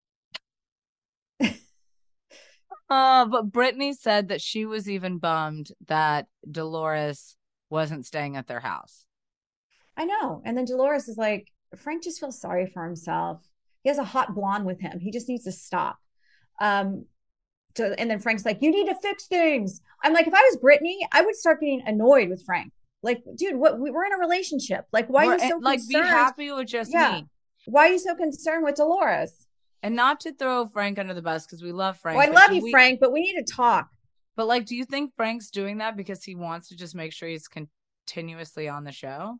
But Brittany said that she was even bummed that Dolores wasn't staying at their house. I know. And then Dolores is like, Frank just feels sorry for himself. He has a hot blonde with him. He just needs to stop. And then Frank's like, you need to fix things. I'm like, if I was Brittany, I would start getting annoyed with Frank. Like, dude, we're in a relationship. Like, why are you so concerned? Be happy with just me. Why are you so concerned with Dolores? And not to throw Frank under the bus, because we love Frank. Well, I love you, Frank, but we need to talk. But like, do you think Frank's doing that because he wants to just make sure he's continuously on the show?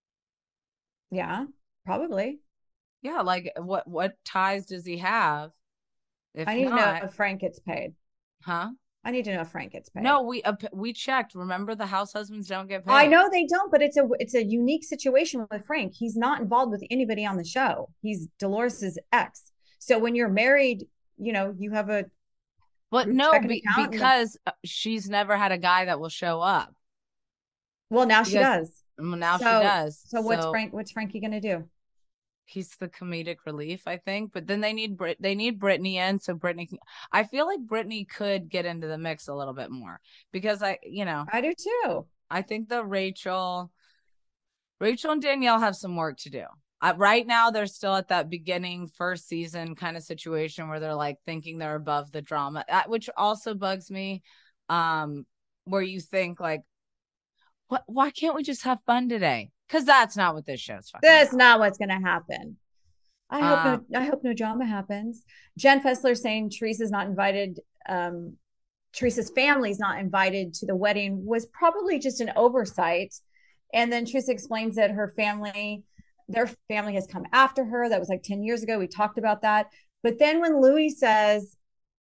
Yeah, probably. Yeah, like what ties does he have? I need to know if Frank gets paid. Huh? I need to know if Frank gets paid. No, we checked. Remember, the house husbands don't get paid. I know they don't, but it's a unique situation with Frank. He's not involved with anybody on the show. He's Dolores's ex. So when you're married, you have a. But no, because she's never had a guy that will show up. Well, now she does. Now she does. So what's Frankie going to do? He's the comedic relief, I think. But then they need Brittany in, so Brittany can. I feel like Brittany could get into the mix a little bit more, because I do too. I think the Rachel and Danielle have some work to do. Right now, they're still at that beginning first season kind of situation where they're like thinking they're above the drama, which also bugs me. Where you think like, why can't we just have fun today? Because that's not what this show's fucking That's about. not what's going to happen. I hope no drama happens. Jen Fessler saying Teresa's not invited. Teresa's family's not invited to the wedding was probably just an oversight. And then Teresa explains that their family has come after her. That was like 10 years ago. We talked about that. But then when Louis says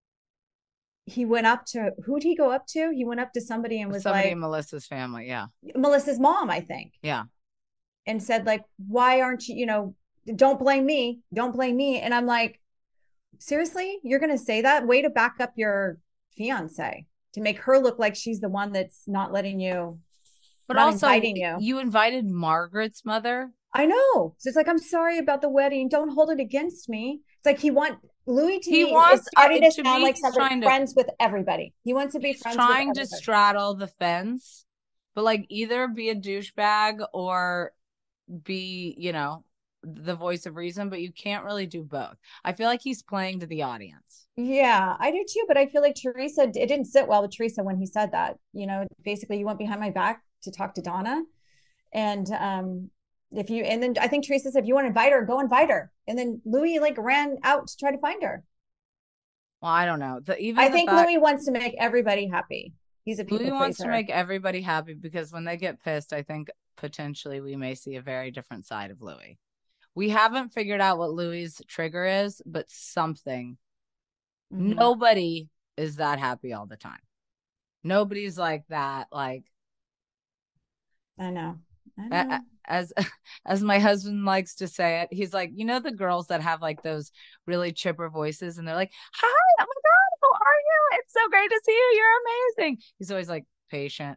he went up to, who'd he go up to? He went up to somebody and was somebody like, in Melissa's family. Yeah. Melissa's mom, I think. Yeah. And said like, why aren't you, don't blame me. Don't blame me. And I'm like, seriously, you're going to say that? Way to back up your fiance to make her look like she's the one that's not letting you. But also, you invited Margaret's mother. I know. So it's like, I'm sorry about the wedding. Don't hold it against me. It's like Louis is starting to sound like something friends with everybody. He wants to be friends with everybody. Trying to straddle the fence, but like either be a douchebag or be, the voice of reason, but you can't really do both. I feel like he's playing to the audience. Yeah, I do too. But I feel like Teresa, it didn't sit well with Teresa when he said that. Basically you went behind my back to talk to Donna. And then I think Teresa said, if you want to invite her, go invite her. And then Louis ran out to try to find her. Well, I don't know. I think Louis wants to make everybody happy. He's a people pleaser. Louis wants to make everybody happy, because when they get pissed, I think potentially we may see a very different side of Louis. We haven't figured out what Louis' trigger is, but something. Mm-hmm. Nobody is that happy all the time. Nobody's like that. Like, I know. As my husband likes to say it, he's like, the girls that have like those really chipper voices, and they're like, hi, oh my God, how are you? It's so great to see you. You're amazing. He's always like, patient.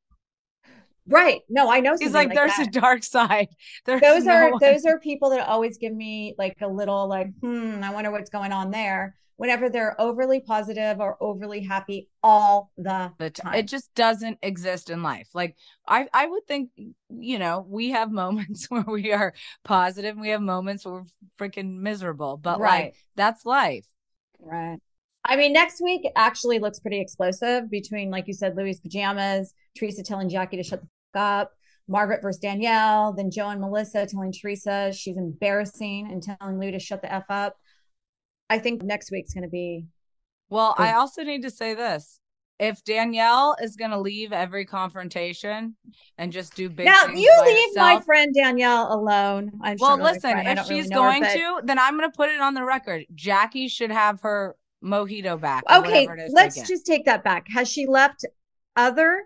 Right. No, I know. He's like, there's a dark side. Those are people that always give me like a little like, I wonder what's going on there. whenever they're overly positive or overly happy all the time. It just doesn't exist in life. Like I would think, we have moments where we are positive and we have moments where we're freaking miserable, but like that's life. Right. I mean, next week actually looks pretty explosive between, like you said, Louis' pajamas, Teresa telling Jackie to shut the fuck up, Margaret versus Danielle, then Joe and Melissa telling Teresa she's embarrassing and telling Lou to shut the F up. I think next week's going to be. Well, I also need to say this. If Danielle is going to leave every confrontation and just do big now, things you by leave herself, my friend Danielle alone. Listen, if she's going to, then I'm going to put it on the record. Jackie should have her mojito back. Okay, let's just take that back. Has she left other?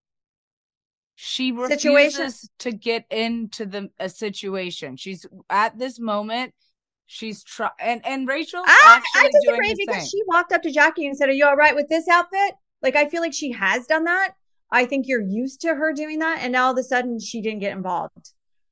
She refuses to get into a situation. She's at this moment. She's and Rachel's actually I disagree doing the because same. She walked up to Jackie and said, "Are you all right with this outfit?" Like, I feel like she has done that. I think you're used to her doing that, and now all of a sudden she didn't get involved.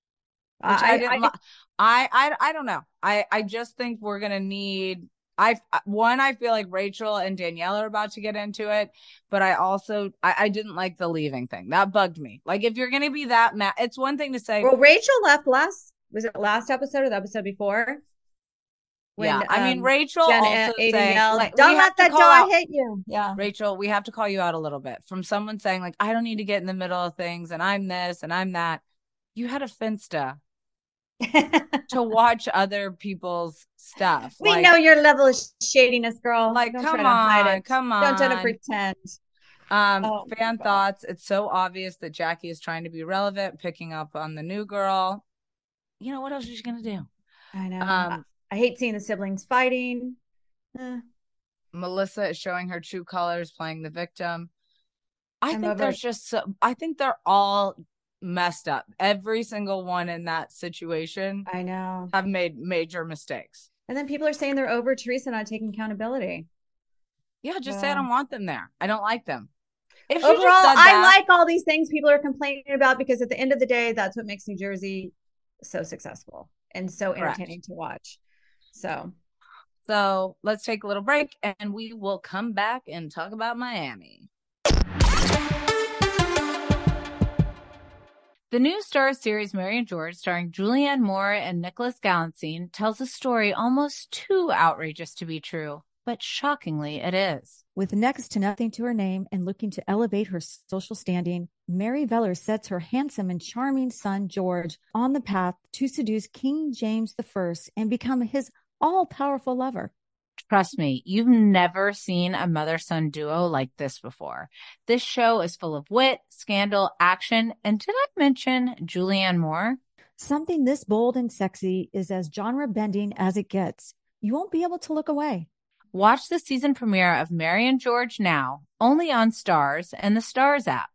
I don't know. I just think we're gonna need. I feel like Rachel and Danielle are about to get into it, but I also I didn't like the leaving thing. That bugged me. Like, if you're gonna be that mad, it's one thing to say. Well, Rachel left was it last episode or the episode before? When, I mean, Rachel Jen also saying, like, don't let that door hit you. Yeah, Rachel, we have to call you out a little bit from someone saying like, I don't need to get in the middle of things, and I'm this and I'm that. You had a Finsta to watch other people's stuff. We know your level of shadiness, girl. Like, don't come try to hide it. Come on. Don't try to pretend. Fan thoughts. It's so obvious that Jackie is trying to be relevant, picking up on the new girl. You know, what else is she going to do? I know. I hate seeing the siblings fighting. Melissa is showing her true colors, playing the victim. I think they're all messed up. Every single one in that situation, I know, have made major mistakes. And then people are saying they're over Teresa not taking accountability. Yeah, just say I don't want them there. I don't like them. Overall, I like all these things people are complaining about, because at the end of the day, that's what makes New Jersey so successful and so entertaining to watch. So let's take a little break and we will come back and talk about Miami. The new Starz series Mary and George, starring Julianne Moore and Nicholas Galantine, tells a story almost too outrageous to be true, but shockingly it is. With next to nothing to her name and looking to elevate her social standing, Mary Veller sets her handsome and charming son, George, on the path to seduce King James I and become his all-powerful lover. Trust me, you've never seen a mother-son duo like this before. This show is full of wit, scandal, action, and did I mention Julianne Moore? Something this bold and sexy is as genre-bending as it gets. You won't be able to look away. Watch the season premiere of Mary and George now, only on Starz and the Starz app.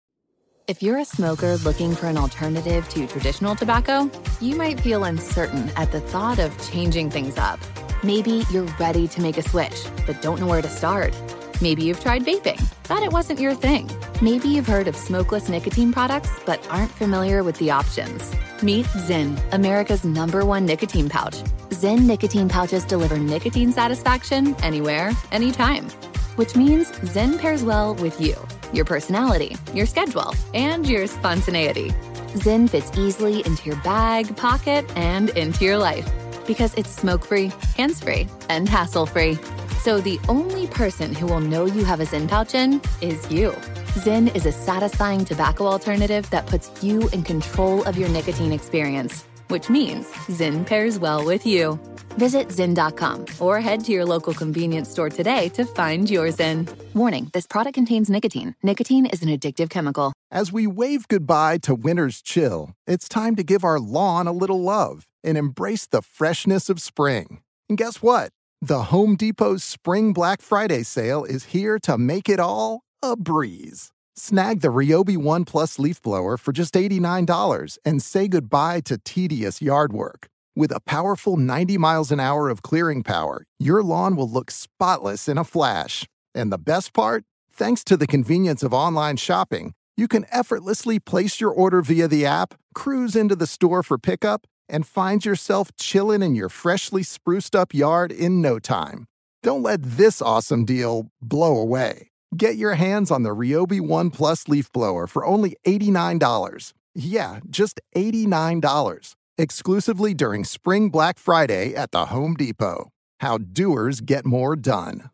If you're a smoker looking for an alternative to traditional tobacco, you might feel uncertain at the thought of changing things up. Maybe you're ready to make a switch, but don't know where to start. Maybe you've tried vaping, thought it wasn't your thing. Maybe you've heard of smokeless nicotine products, but aren't familiar with the options. Meet Zyn, America's #1 nicotine pouch. Zyn nicotine pouches deliver nicotine satisfaction anywhere, anytime. Which means Zyn pairs well with you, your personality, your schedule, and your spontaneity. Zyn fits easily into your bag, pocket, and into your life. Because it's smoke-free, hands-free, and hassle-free. So the only person who will know you have a Zyn pouch in is you. Zyn is a satisfying tobacco alternative that puts you in control of your nicotine experience, which means Zyn pairs well with you. Visit Zyn.com or head to your local convenience store today to find your Zyn. Warning, this product contains nicotine. Nicotine is an addictive chemical. As we wave goodbye to winter's chill, it's time to give our lawn a little love and embrace the freshness of spring. And guess what? The Home Depot's Spring Black Friday sale is here to make it all a breeze. Snag the Ryobi One Plus leaf blower for just $89 and say goodbye to tedious yard work. With a powerful 90 miles an hour of clearing power, your lawn will look spotless in a flash. And the best part? Thanks to the convenience of online shopping, you can effortlessly place your order via the app, cruise into the store for pickup, and find yourself chilling in your freshly spruced up yard in no time. Don't let this awesome deal blow away. Get your hands on the Ryobi One Plus leaf blower for only $89. Yeah, just $89. Exclusively during Spring Black Friday at the Home Depot. How doers get more done.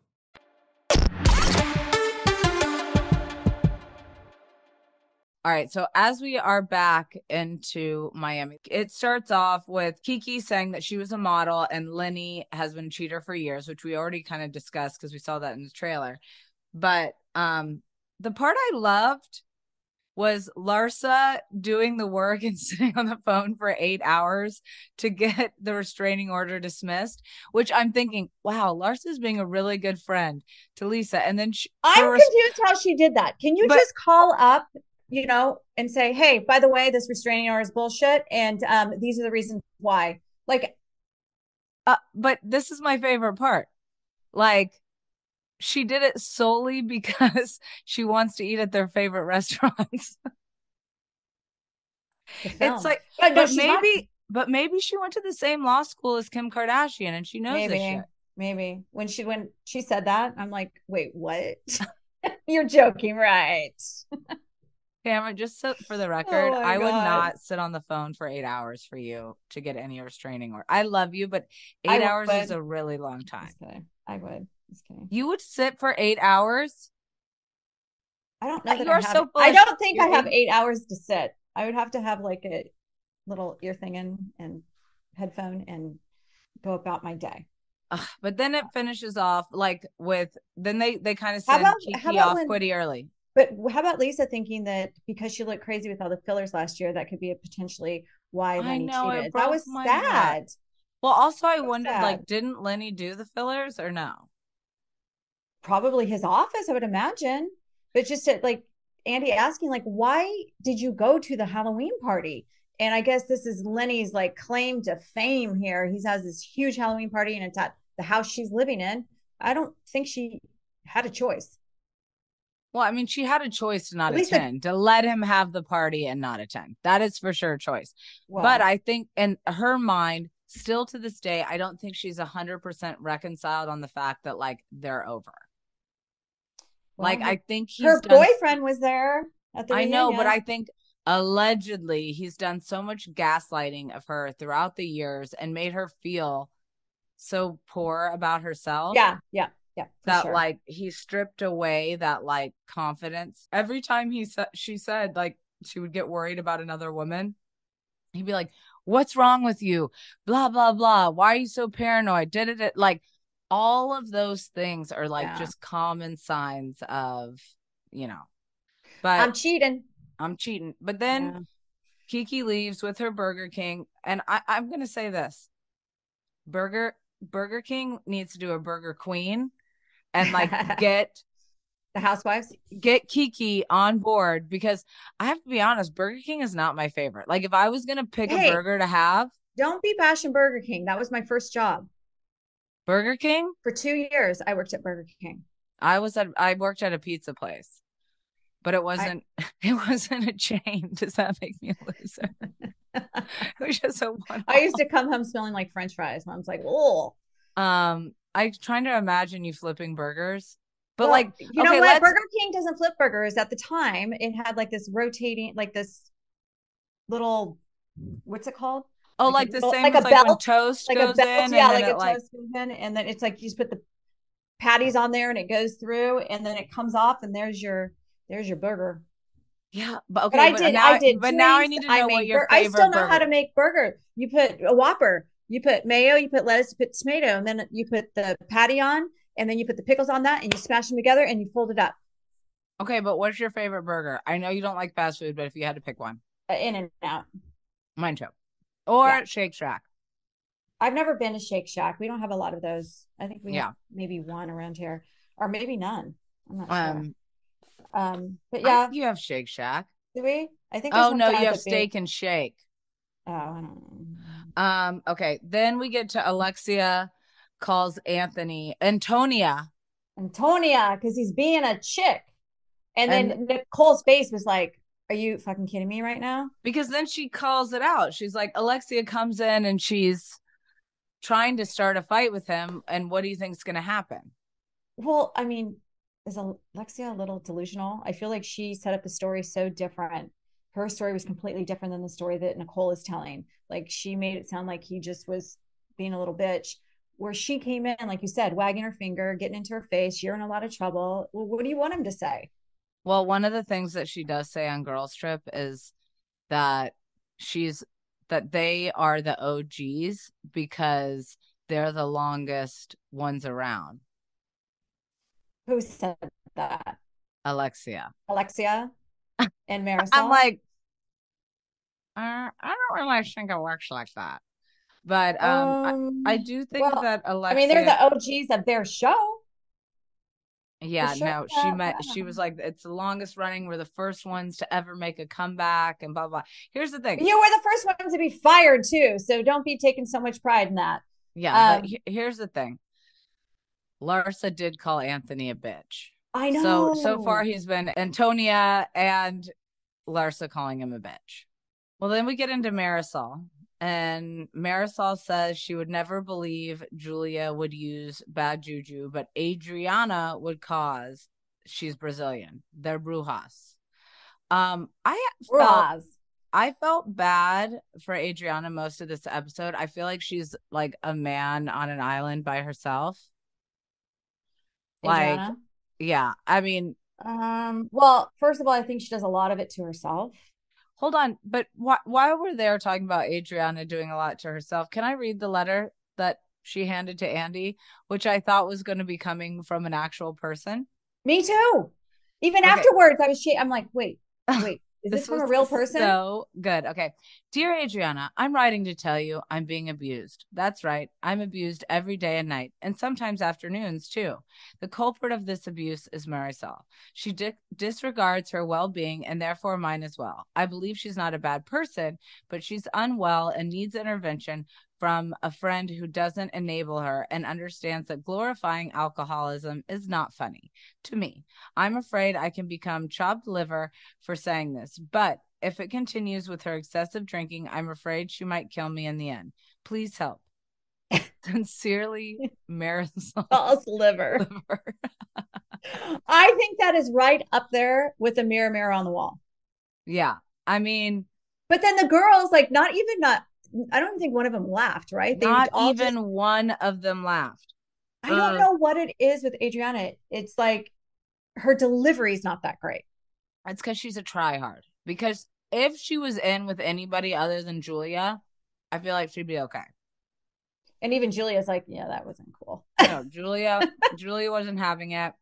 All right, so as we are back into Miami, it starts off with Kiki saying that she was a model and Lenny has been a cheater for years, which we already kind of discussed because we saw that in the trailer. But the part I loved was Larsa doing the work and sitting on the phone for 8 hours to get the restraining order dismissed, which I'm thinking, wow, Larsa's being a really good friend to Lisa. And then I'm confused how she did that. Can you just call up, and say, hey, by the way, this restraining order is bullshit. And these are the reasons why. But this is my favorite part. She did it solely because she wants to eat at their favorite restaurants. It's like, but maybe she went to the same law school as Kim Kardashian and she knows this shit. Maybe when she said that, I'm like, wait, what? You're joking, right? Cameron, just for the record, I would not sit on the phone for 8 hours for you to get any restraining order. I love you, but 8 hours is a really long time. I would. Just kidding. You would sit for 8 hours? I don't know. I don't think I have 8 hours to sit. I would have to have like a little ear thing in and headphone and go about my day. But then it finishes off then they kind of send Kiki off pretty early. But how about Lisa thinking that because she looked crazy with all the fillers last year, that could be potentially why Lenny cheated? That was sad. Well, also I wondered, didn't Lenny do the fillers or no? Probably his office, I would imagine. But just Andy asking, why did you go to the Halloween party? And I guess this is Lenny's claim to fame here. He has this huge Halloween party and it's at the house she's living in. I don't think she had a choice. Well, I mean, she had a choice to not attend, to let him have the party and not attend. That is for sure a choice. Wow. But I think in her mind, still to this day, I don't think she's 100% reconciled on the fact that they're over. Well, I think her boyfriend was there at the reunion. I know, but I think allegedly he's done so much gaslighting of her throughout the years and made her feel so poor about herself. Yeah. That he stripped away that confidence. Every time she said she would get worried about another woman, he'd be like, "What's wrong with you? Blah blah blah. Why are you so paranoid?" Did it all of those things are just common signs of, But I'm cheating. But then Kiki leaves with her Burger King, and I'm gonna say this: Burger King needs to do a Burger Queen. And get the housewives, get Kiki on board, because I have to be honest, Burger King is not my favorite. If I was gonna pick a burger to have, don't be bashing Burger King. That was my first job. Burger King? For 2 years, I worked at Burger King. I worked at a pizza place, but it wasn't a chain. Does that make me a loser? It was just a one-off. I used to come home smelling like French fries. Mom's like, oh. I'm trying to imagine you flipping burgers, but know what? Burger King doesn't flip burgers. At the time, it had this rotating, this little, what's it called? Oh, the same as when toast goes in. Yeah, a toast goes in, and then it's you just put the patties on there and it goes through, and then it comes off, and there's your burger. Yeah, but okay, I did. But now I need to know what your favorite. I still know how to make burger. You put a Whopper. You put mayo, you put lettuce, you put tomato, and then you put the patty on, and then you put the pickles on that, and you smash them together, and you fold it up. Okay, but what's your favorite burger? I know you don't like fast food, but if you had to pick one. In-N-Out. Mine too. Or Shake Shack. I've never been to Shake Shack. We don't have a lot of those. I think we have maybe one around here, or maybe none. I'm not sure. But yeah. You have Shake Shack. Do we? I think. Oh, no, you have Steak and Shake. Oh, I don't know. Okay, then we get to Alexia calls Antonia, because he's being a chick. And then Nicole's face was like, are you fucking kidding me right now? Because then she calls it out. She's like, Alexia comes in and she's trying to start a fight with him. And what do you think is going to happen? Well, I mean, is Alexia a little delusional? I feel like she set up the story so different. Her story was completely different than the story that Nicole is telling. Like, she made it sound like he just was being a little bitch, where she came in, like you said, wagging her finger, getting into her face, you're in a lot of trouble. Well, what do you want him to say? Well, one of the things that she does say on Girls Trip is that they are the OGs because they're the longest ones around. Who said that? Alexia and Marisol. I'm like, I don't really think it works like that. But I do think that Alexia, I mean, they're the OGs of their show. Yeah, no, she was like, it's the longest running. We're the first ones to ever make a comeback and blah, blah. Here's the thing. You were the first ones to be fired too. So don't be taking so much pride in that. Yeah, but here's the thing. Larsa did call Anthony a bitch. I know. So far he's been Antonia and Larsa calling him a bitch. Well, then we get into Marisol. And Marisol says she would never believe Julia would use bad juju, but Adriana would cause. She's Brazilian. They're brujas. I felt bad for Adriana most of this episode. I feel like she's like a man on an island by herself. Adriana? Like, yeah. I mean, well, first of all, I think she does a lot of it to herself. Hold on, but while we're there talking about Adriana doing a lot to herself, can I read the letter that she handed to Andy, which I thought was going to be coming from an actual person? Me too. Even afterwards, I'm like, wait, is this from a real person? So good. Okay. Dear Adriana, I'm writing to tell you I'm being abused. That's right. I'm abused every day and night, and sometimes afternoons too. The culprit of this abuse is Marisol. She disregards her well-being and therefore mine as well. I believe she's not a bad person, but she's unwell and needs intervention from a friend who doesn't enable her and understands that glorifying alcoholism is not funny to me. I'm afraid I can become chopped liver for saying this, but if it continues with her excessive drinking, I'm afraid she might kill me in the end. Please help. Sincerely, Marisol's liver. I think that is right up there with the mirror on the wall. Yeah. I mean, but then the girls, like, I don't think one of them laughed, right? Not even one of them laughed. I don't know what it is with Adriana. It's like her delivery is not that great. It's because she's a tryhard. Because if she was in with anybody other than Julia, I feel like she'd be okay. And even Julia's like, yeah, that wasn't cool. No, Julia wasn't having it.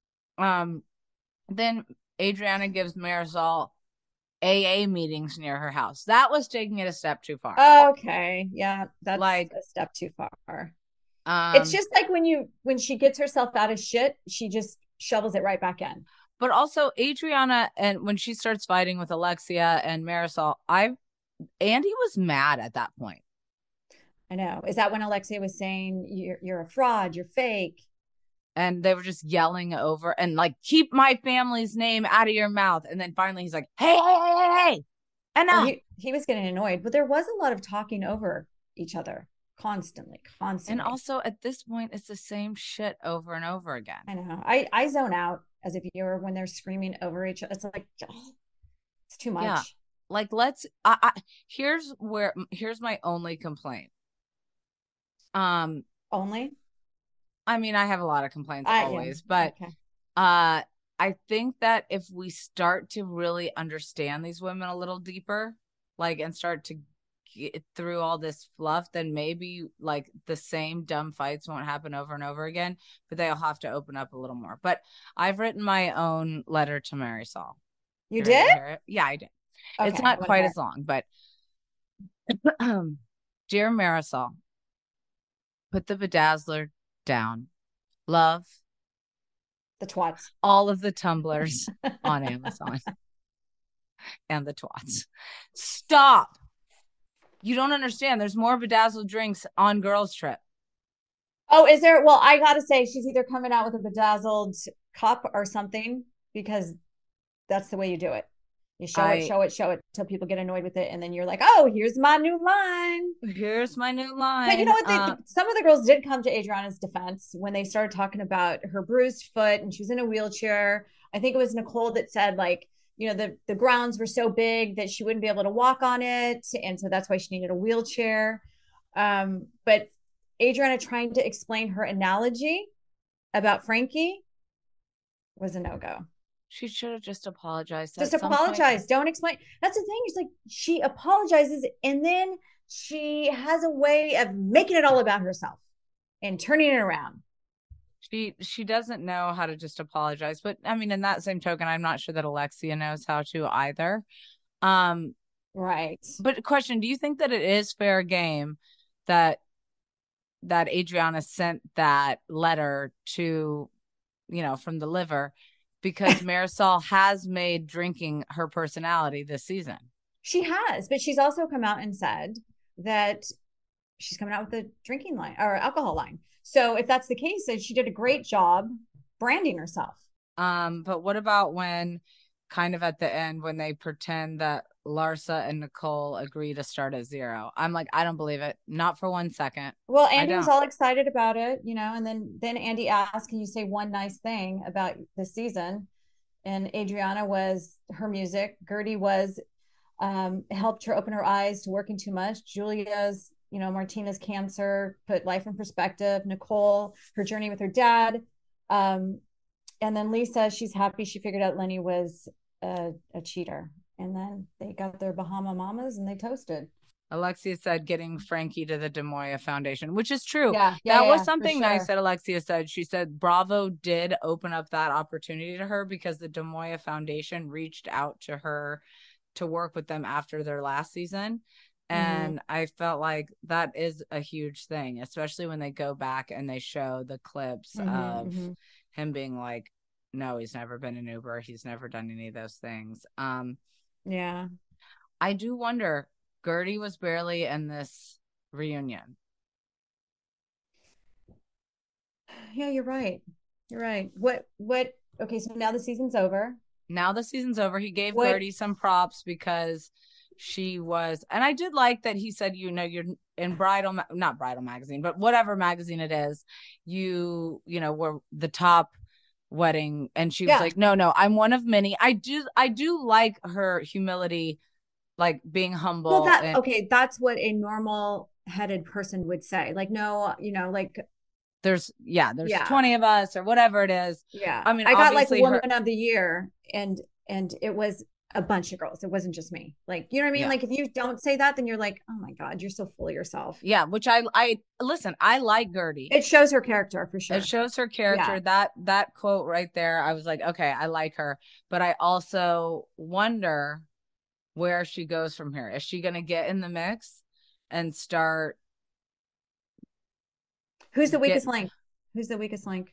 Then Adriana gives Marisol AA meetings near her house. That was taking it a step too far. Okay. Yeah. That's like a step too far. Um, it's just like when she gets herself out of shit, she just shovels it right back in. But also Adriana, and when she starts fighting with Alexia and Marisol, Andy was mad at that point. I know. Is that when Alexia was saying you're a fraud, you're fake? And they were just yelling over and like, keep my family's name out of your mouth. And then finally he's like, hey. And now he was getting annoyed, but there was a lot of talking over each other constantly. And also at this point, it's the same shit over and over again. I know. I zone out as a viewer when they're screaming over each other. It's like, oh, it's too much. Yeah. Like, here's my only complaint. Only? I mean, I have a lot of complaints always, but okay. I think that if we start to really understand these women a little deeper, like, and start to get through all this fluff, then maybe like the same dumb fights won't happen over and over again, but they'll have to open up a little more. But I've written my own letter to Marisol. You did? Yeah, I did. Okay, it's not quite as long, but dear Marisol, put the bedazzler down. Love the twats. All of the tumblers on Amazon and the twats. Stop. You don't understand. There's more bedazzled drinks on Girls Trip. Oh, is there? Well, I gotta say, she's either coming out with a bedazzled cup or something, because that's the way you do it. You show it till people get annoyed with it, and then you're like, oh, here's my new line. Here's my new line. But you know what? Some of the girls did come to Adriana's defense when they started talking about her bruised foot and she was in a wheelchair. I think it was Nicole that said, like, you know, the grounds were so big that she wouldn't be able to walk on it, and so that's why she needed a wheelchair. But Adriana trying to explain her analogy about Frankie was a no-go. She should have just apologized. Just apologize. Don't explain. That's the thing. It's like she apologizes and then she has a way of making it all about herself and turning it around. She doesn't know how to just apologize. But I mean, in that same token, I'm not sure that Alexia knows how to either. Right. But question, do you think that it is fair game that Adriana sent that letter to, you know, from the liver? Because Marisol has made drinking her personality this season. She has, but she's also come out and said that she's coming out with a drinking line or alcohol line. So if that's the case, then she did a great job branding herself. But what about when kind of at the end, when they pretend that Larsa and Nicole agree to start at 0? I'm like, I don't believe it. Not for 1 second. Well, Andy was all excited about it, you know, and then Andy asked, can you say one nice thing about this season? And Adriana was her music. Gertie was helped her open her eyes to working too much. Julia's, you know, Martina's cancer put life in perspective. Nicole, her journey with her dad. And then Lisa, she's happy she figured out Lenny was a cheater. And then they got their Bahama Mamas and they toasted. Alexia said getting Frankie to the Demoya Foundation, which is true. That was something nice that Alexia said. She said Bravo did open up that opportunity to her because the Demoya Foundation reached out to her to work with them after their last season. And I felt like that is a huge thing, especially when they go back and they show the clips of him being like, no, he's never been an Uber. He's never done any of those things. Yeah. I do wonder, Gertie was barely in this reunion. Yeah, you're right. You're right. What, okay, so now the season's over. He gave Gertie some props because she was, and I did like that he said, you know, you're in not Bridal magazine, but whatever magazine it is, you know, were the top wedding. And she was like, no, I'm one of many. I do like her humility, like being humble. Well, that's what a normal headed person would say. Like, no, you know, like there's 20 of us or whatever it is. Yeah. I mean, I got like Woman of the Year and it was a bunch of girls. It wasn't just me. Like, you know what I mean? Yeah. Like if you don't say that, then you're like, oh my God, you're so full of yourself. Yeah. Which I listen, I like Gertie. It shows her character for sure. It shows her character. Yeah. That quote right there. I was like, okay, I like her, but I also wonder where she goes from here. Is she going to get in the mix and start? Who's the weakest link? Who's the weakest link?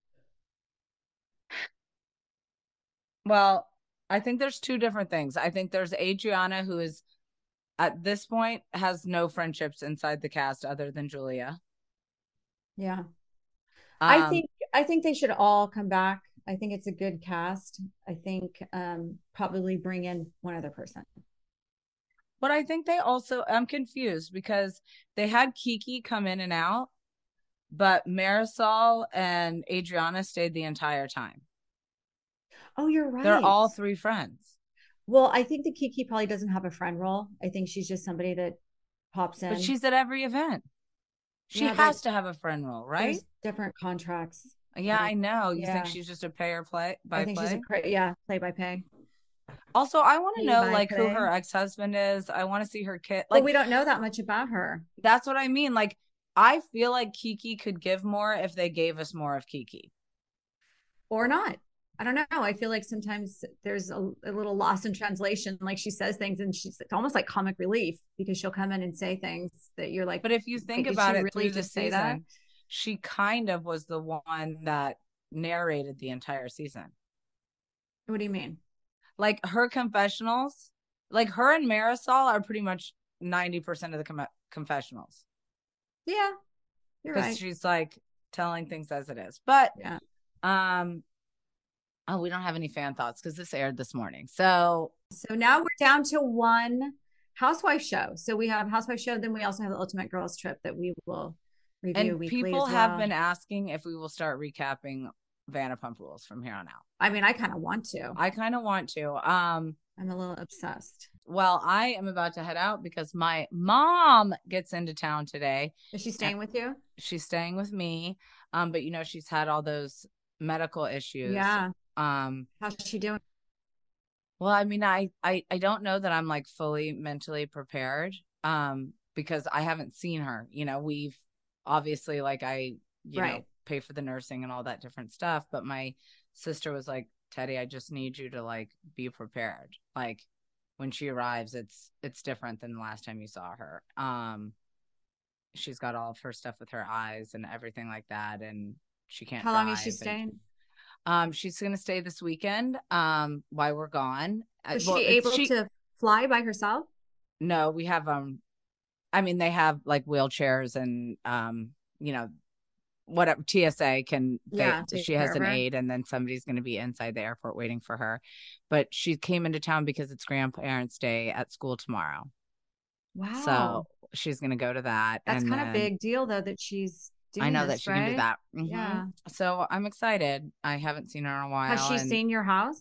Well, I think there's two different things. I think there's Adriana, who is at this point has no friendships inside the cast other than Julia. Yeah. I think they should all come back. I think it's a good cast. I think probably bring in one other person. But I think they also, I'm confused because they had Kiki come in and out, but Marisol and Adriana stayed the entire time. Oh, you're right. They're all three friends. Well, I think that Kiki probably doesn't have a friend role. I think she's just somebody that pops in. But she's at every event. She has to have a friend role, right? There's different contracts. Yeah, I know. You think she's just a pay or play by play? She's play by pay. Also, I want to know like who her ex-husband is. I want to see her kid. Like, we don't know that much about her. That's what I mean. Like, I feel like Kiki could give more if they gave us more of Kiki. Or not. I don't know. I feel like sometimes there's a little loss in translation. Like she says things and it's almost like comic relief because she'll come in and say things that you're like. But if you think about it, really through the season, she kind of was the one that narrated the entire season. What do you mean? Like her confessionals, like her and Marisol are pretty much 90% of the confessionals. Yeah, you're right. Because she's like telling things as it is. But Oh, we don't have any fan thoughts because this aired this morning. So now we're down to one housewife show. So we have housewife show, then we also have the Ultimate Girls Trip that we will review and weekly. People as have well. been asking if we will start recapping Vanderpump Rules from here on out. I mean, I kind of want to. I'm a little obsessed. Well, I am about to head out because my mom gets into town today. Is she staying with you? She's staying with me. But you know, she's had all those medical issues. Yeah. How's she doing? Well, I mean, I don't know that I'm like fully mentally prepared. Because I haven't seen her. You know, we've obviously like you know, pay for the nursing and all that different stuff. But my sister was like, Teddy, I just need you to like be prepared. Like when she arrives, it's different than the last time you saw her. She's got all of her stuff with her eyes and everything like that, and she can't. How long is she staying? She's gonna stay this weekend. While we're gone. Is she able to fly by herself? No, we have I mean, they have like wheelchairs and you know, whatever TSA can. She has an aide, and then somebody's going to be inside the airport waiting for her. But she came into town because it's Grandparents' Day at school tomorrow. Wow! So she's going to go to that. That's kind of a big deal, though, that she's doing. I know that she can do that. Mm-hmm. Yeah. So I'm excited. I haven't seen her in a while. Has she seen your house?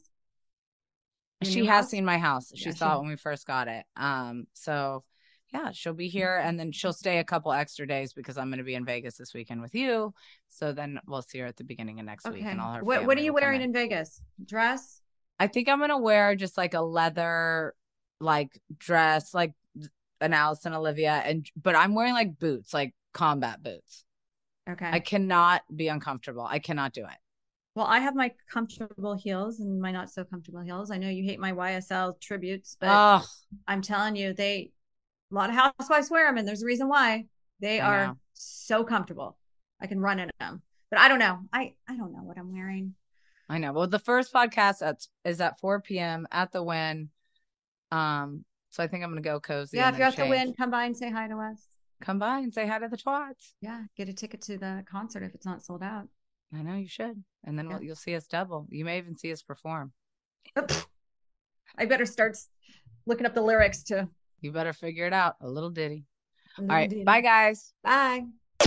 She has seen my house. She saw it when we first got it. So. Yeah, she'll be here, and then she'll stay a couple extra days because I'm going to be in Vegas this weekend with you. So then we'll see her at the beginning of next week. And all her what are you wearing in Vegas? Dress? I think I'm going to wear just like a leather like dress, like an Alice and Olivia, but I'm wearing like boots, like combat boots. Okay. I cannot be uncomfortable. I cannot do it. Well, I have my comfortable heels and my not so comfortable heels. I know you hate my YSL tributes, but I'm telling you, a lot of housewives wear them, and there's a reason why. They are so comfortable. I can run in them, but I don't know. I don't know what I'm wearing. I know. Well, the first podcast is at 4 p.m. at the Wynn. So I think I'm going to go cozy. Yeah, if you're at the Wynn, come by and say hi to us. Come by and say hi to the twats. Yeah, get a ticket to the concert if it's not sold out. I know you should. And then you'll see us double. You may even see us perform. I better start looking up the lyrics to. You better figure it out. A little ditty. All right. Ditty. Bye, guys. Bye.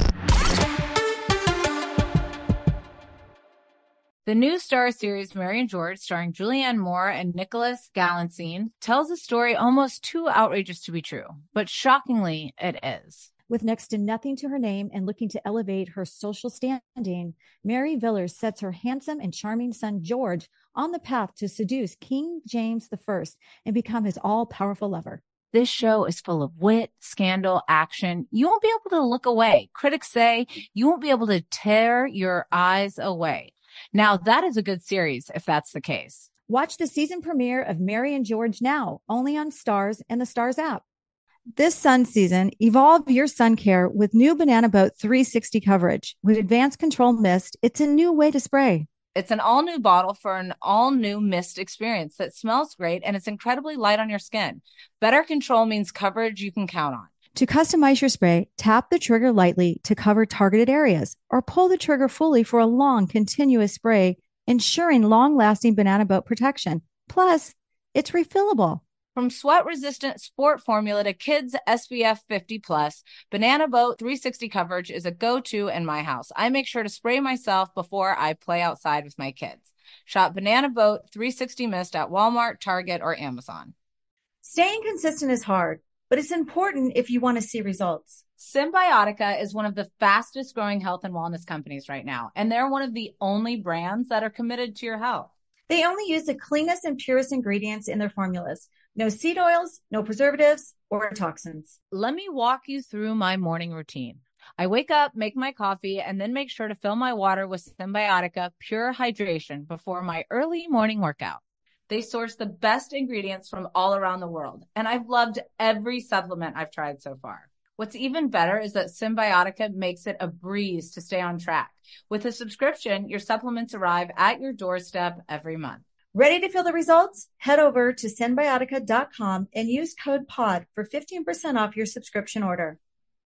The new Star series Mary and George, starring Julianne Moore and Nicholas Galanzine, tells a story almost too outrageous to be true, but shockingly, it is. With next to nothing to her name and looking to elevate her social standing, Mary Villers sets her handsome and charming son George on the path to seduce King James I and become his all-powerful lover. This show is full of wit, scandal, action. You won't be able to look away. Critics say you won't be able to tear your eyes away. Now, that is a good series if that's the case. Watch the season premiere of Mary and George now, only on Starz and the Starz app. This sun season, evolve your sun care with new Banana Boat 360 coverage. With advanced control mist, it's a new way to spray. It's an all-new bottle for an all-new mist experience that smells great, and it's incredibly light on your skin. Better control means coverage you can count on. To customize your spray, tap the trigger lightly to cover targeted areas, or pull the trigger fully for a long, continuous spray, ensuring long-lasting Banana Boat protection. Plus, it's refillable. From sweat-resistant sport formula to kids SPF 50+, Banana Boat 360 coverage is a go-to in my house. I make sure to spray myself before I play outside with my kids. Shop Banana Boat 360 Mist at Walmart, Target, or Amazon. Staying consistent is hard, but it's important if you want to see results. Symbiotica is one of the fastest growing health and wellness companies right now, and they're one of the only brands that are committed to your health. They only use the cleanest and purest ingredients in their formulas. No seed oils, no preservatives, or toxins. Let me walk you through my morning routine. I wake up, make my coffee, and then make sure to fill my water with Symbiotica Pure Hydration before my early morning workout. They source the best ingredients from all around the world, and I've loved every supplement I've tried so far. What's even better is that Symbiotica makes it a breeze to stay on track. With a subscription, your supplements arrive at your doorstep every month. Ready to feel the results? Head over to Symbiotica.com and use code POD for 15% off your subscription order.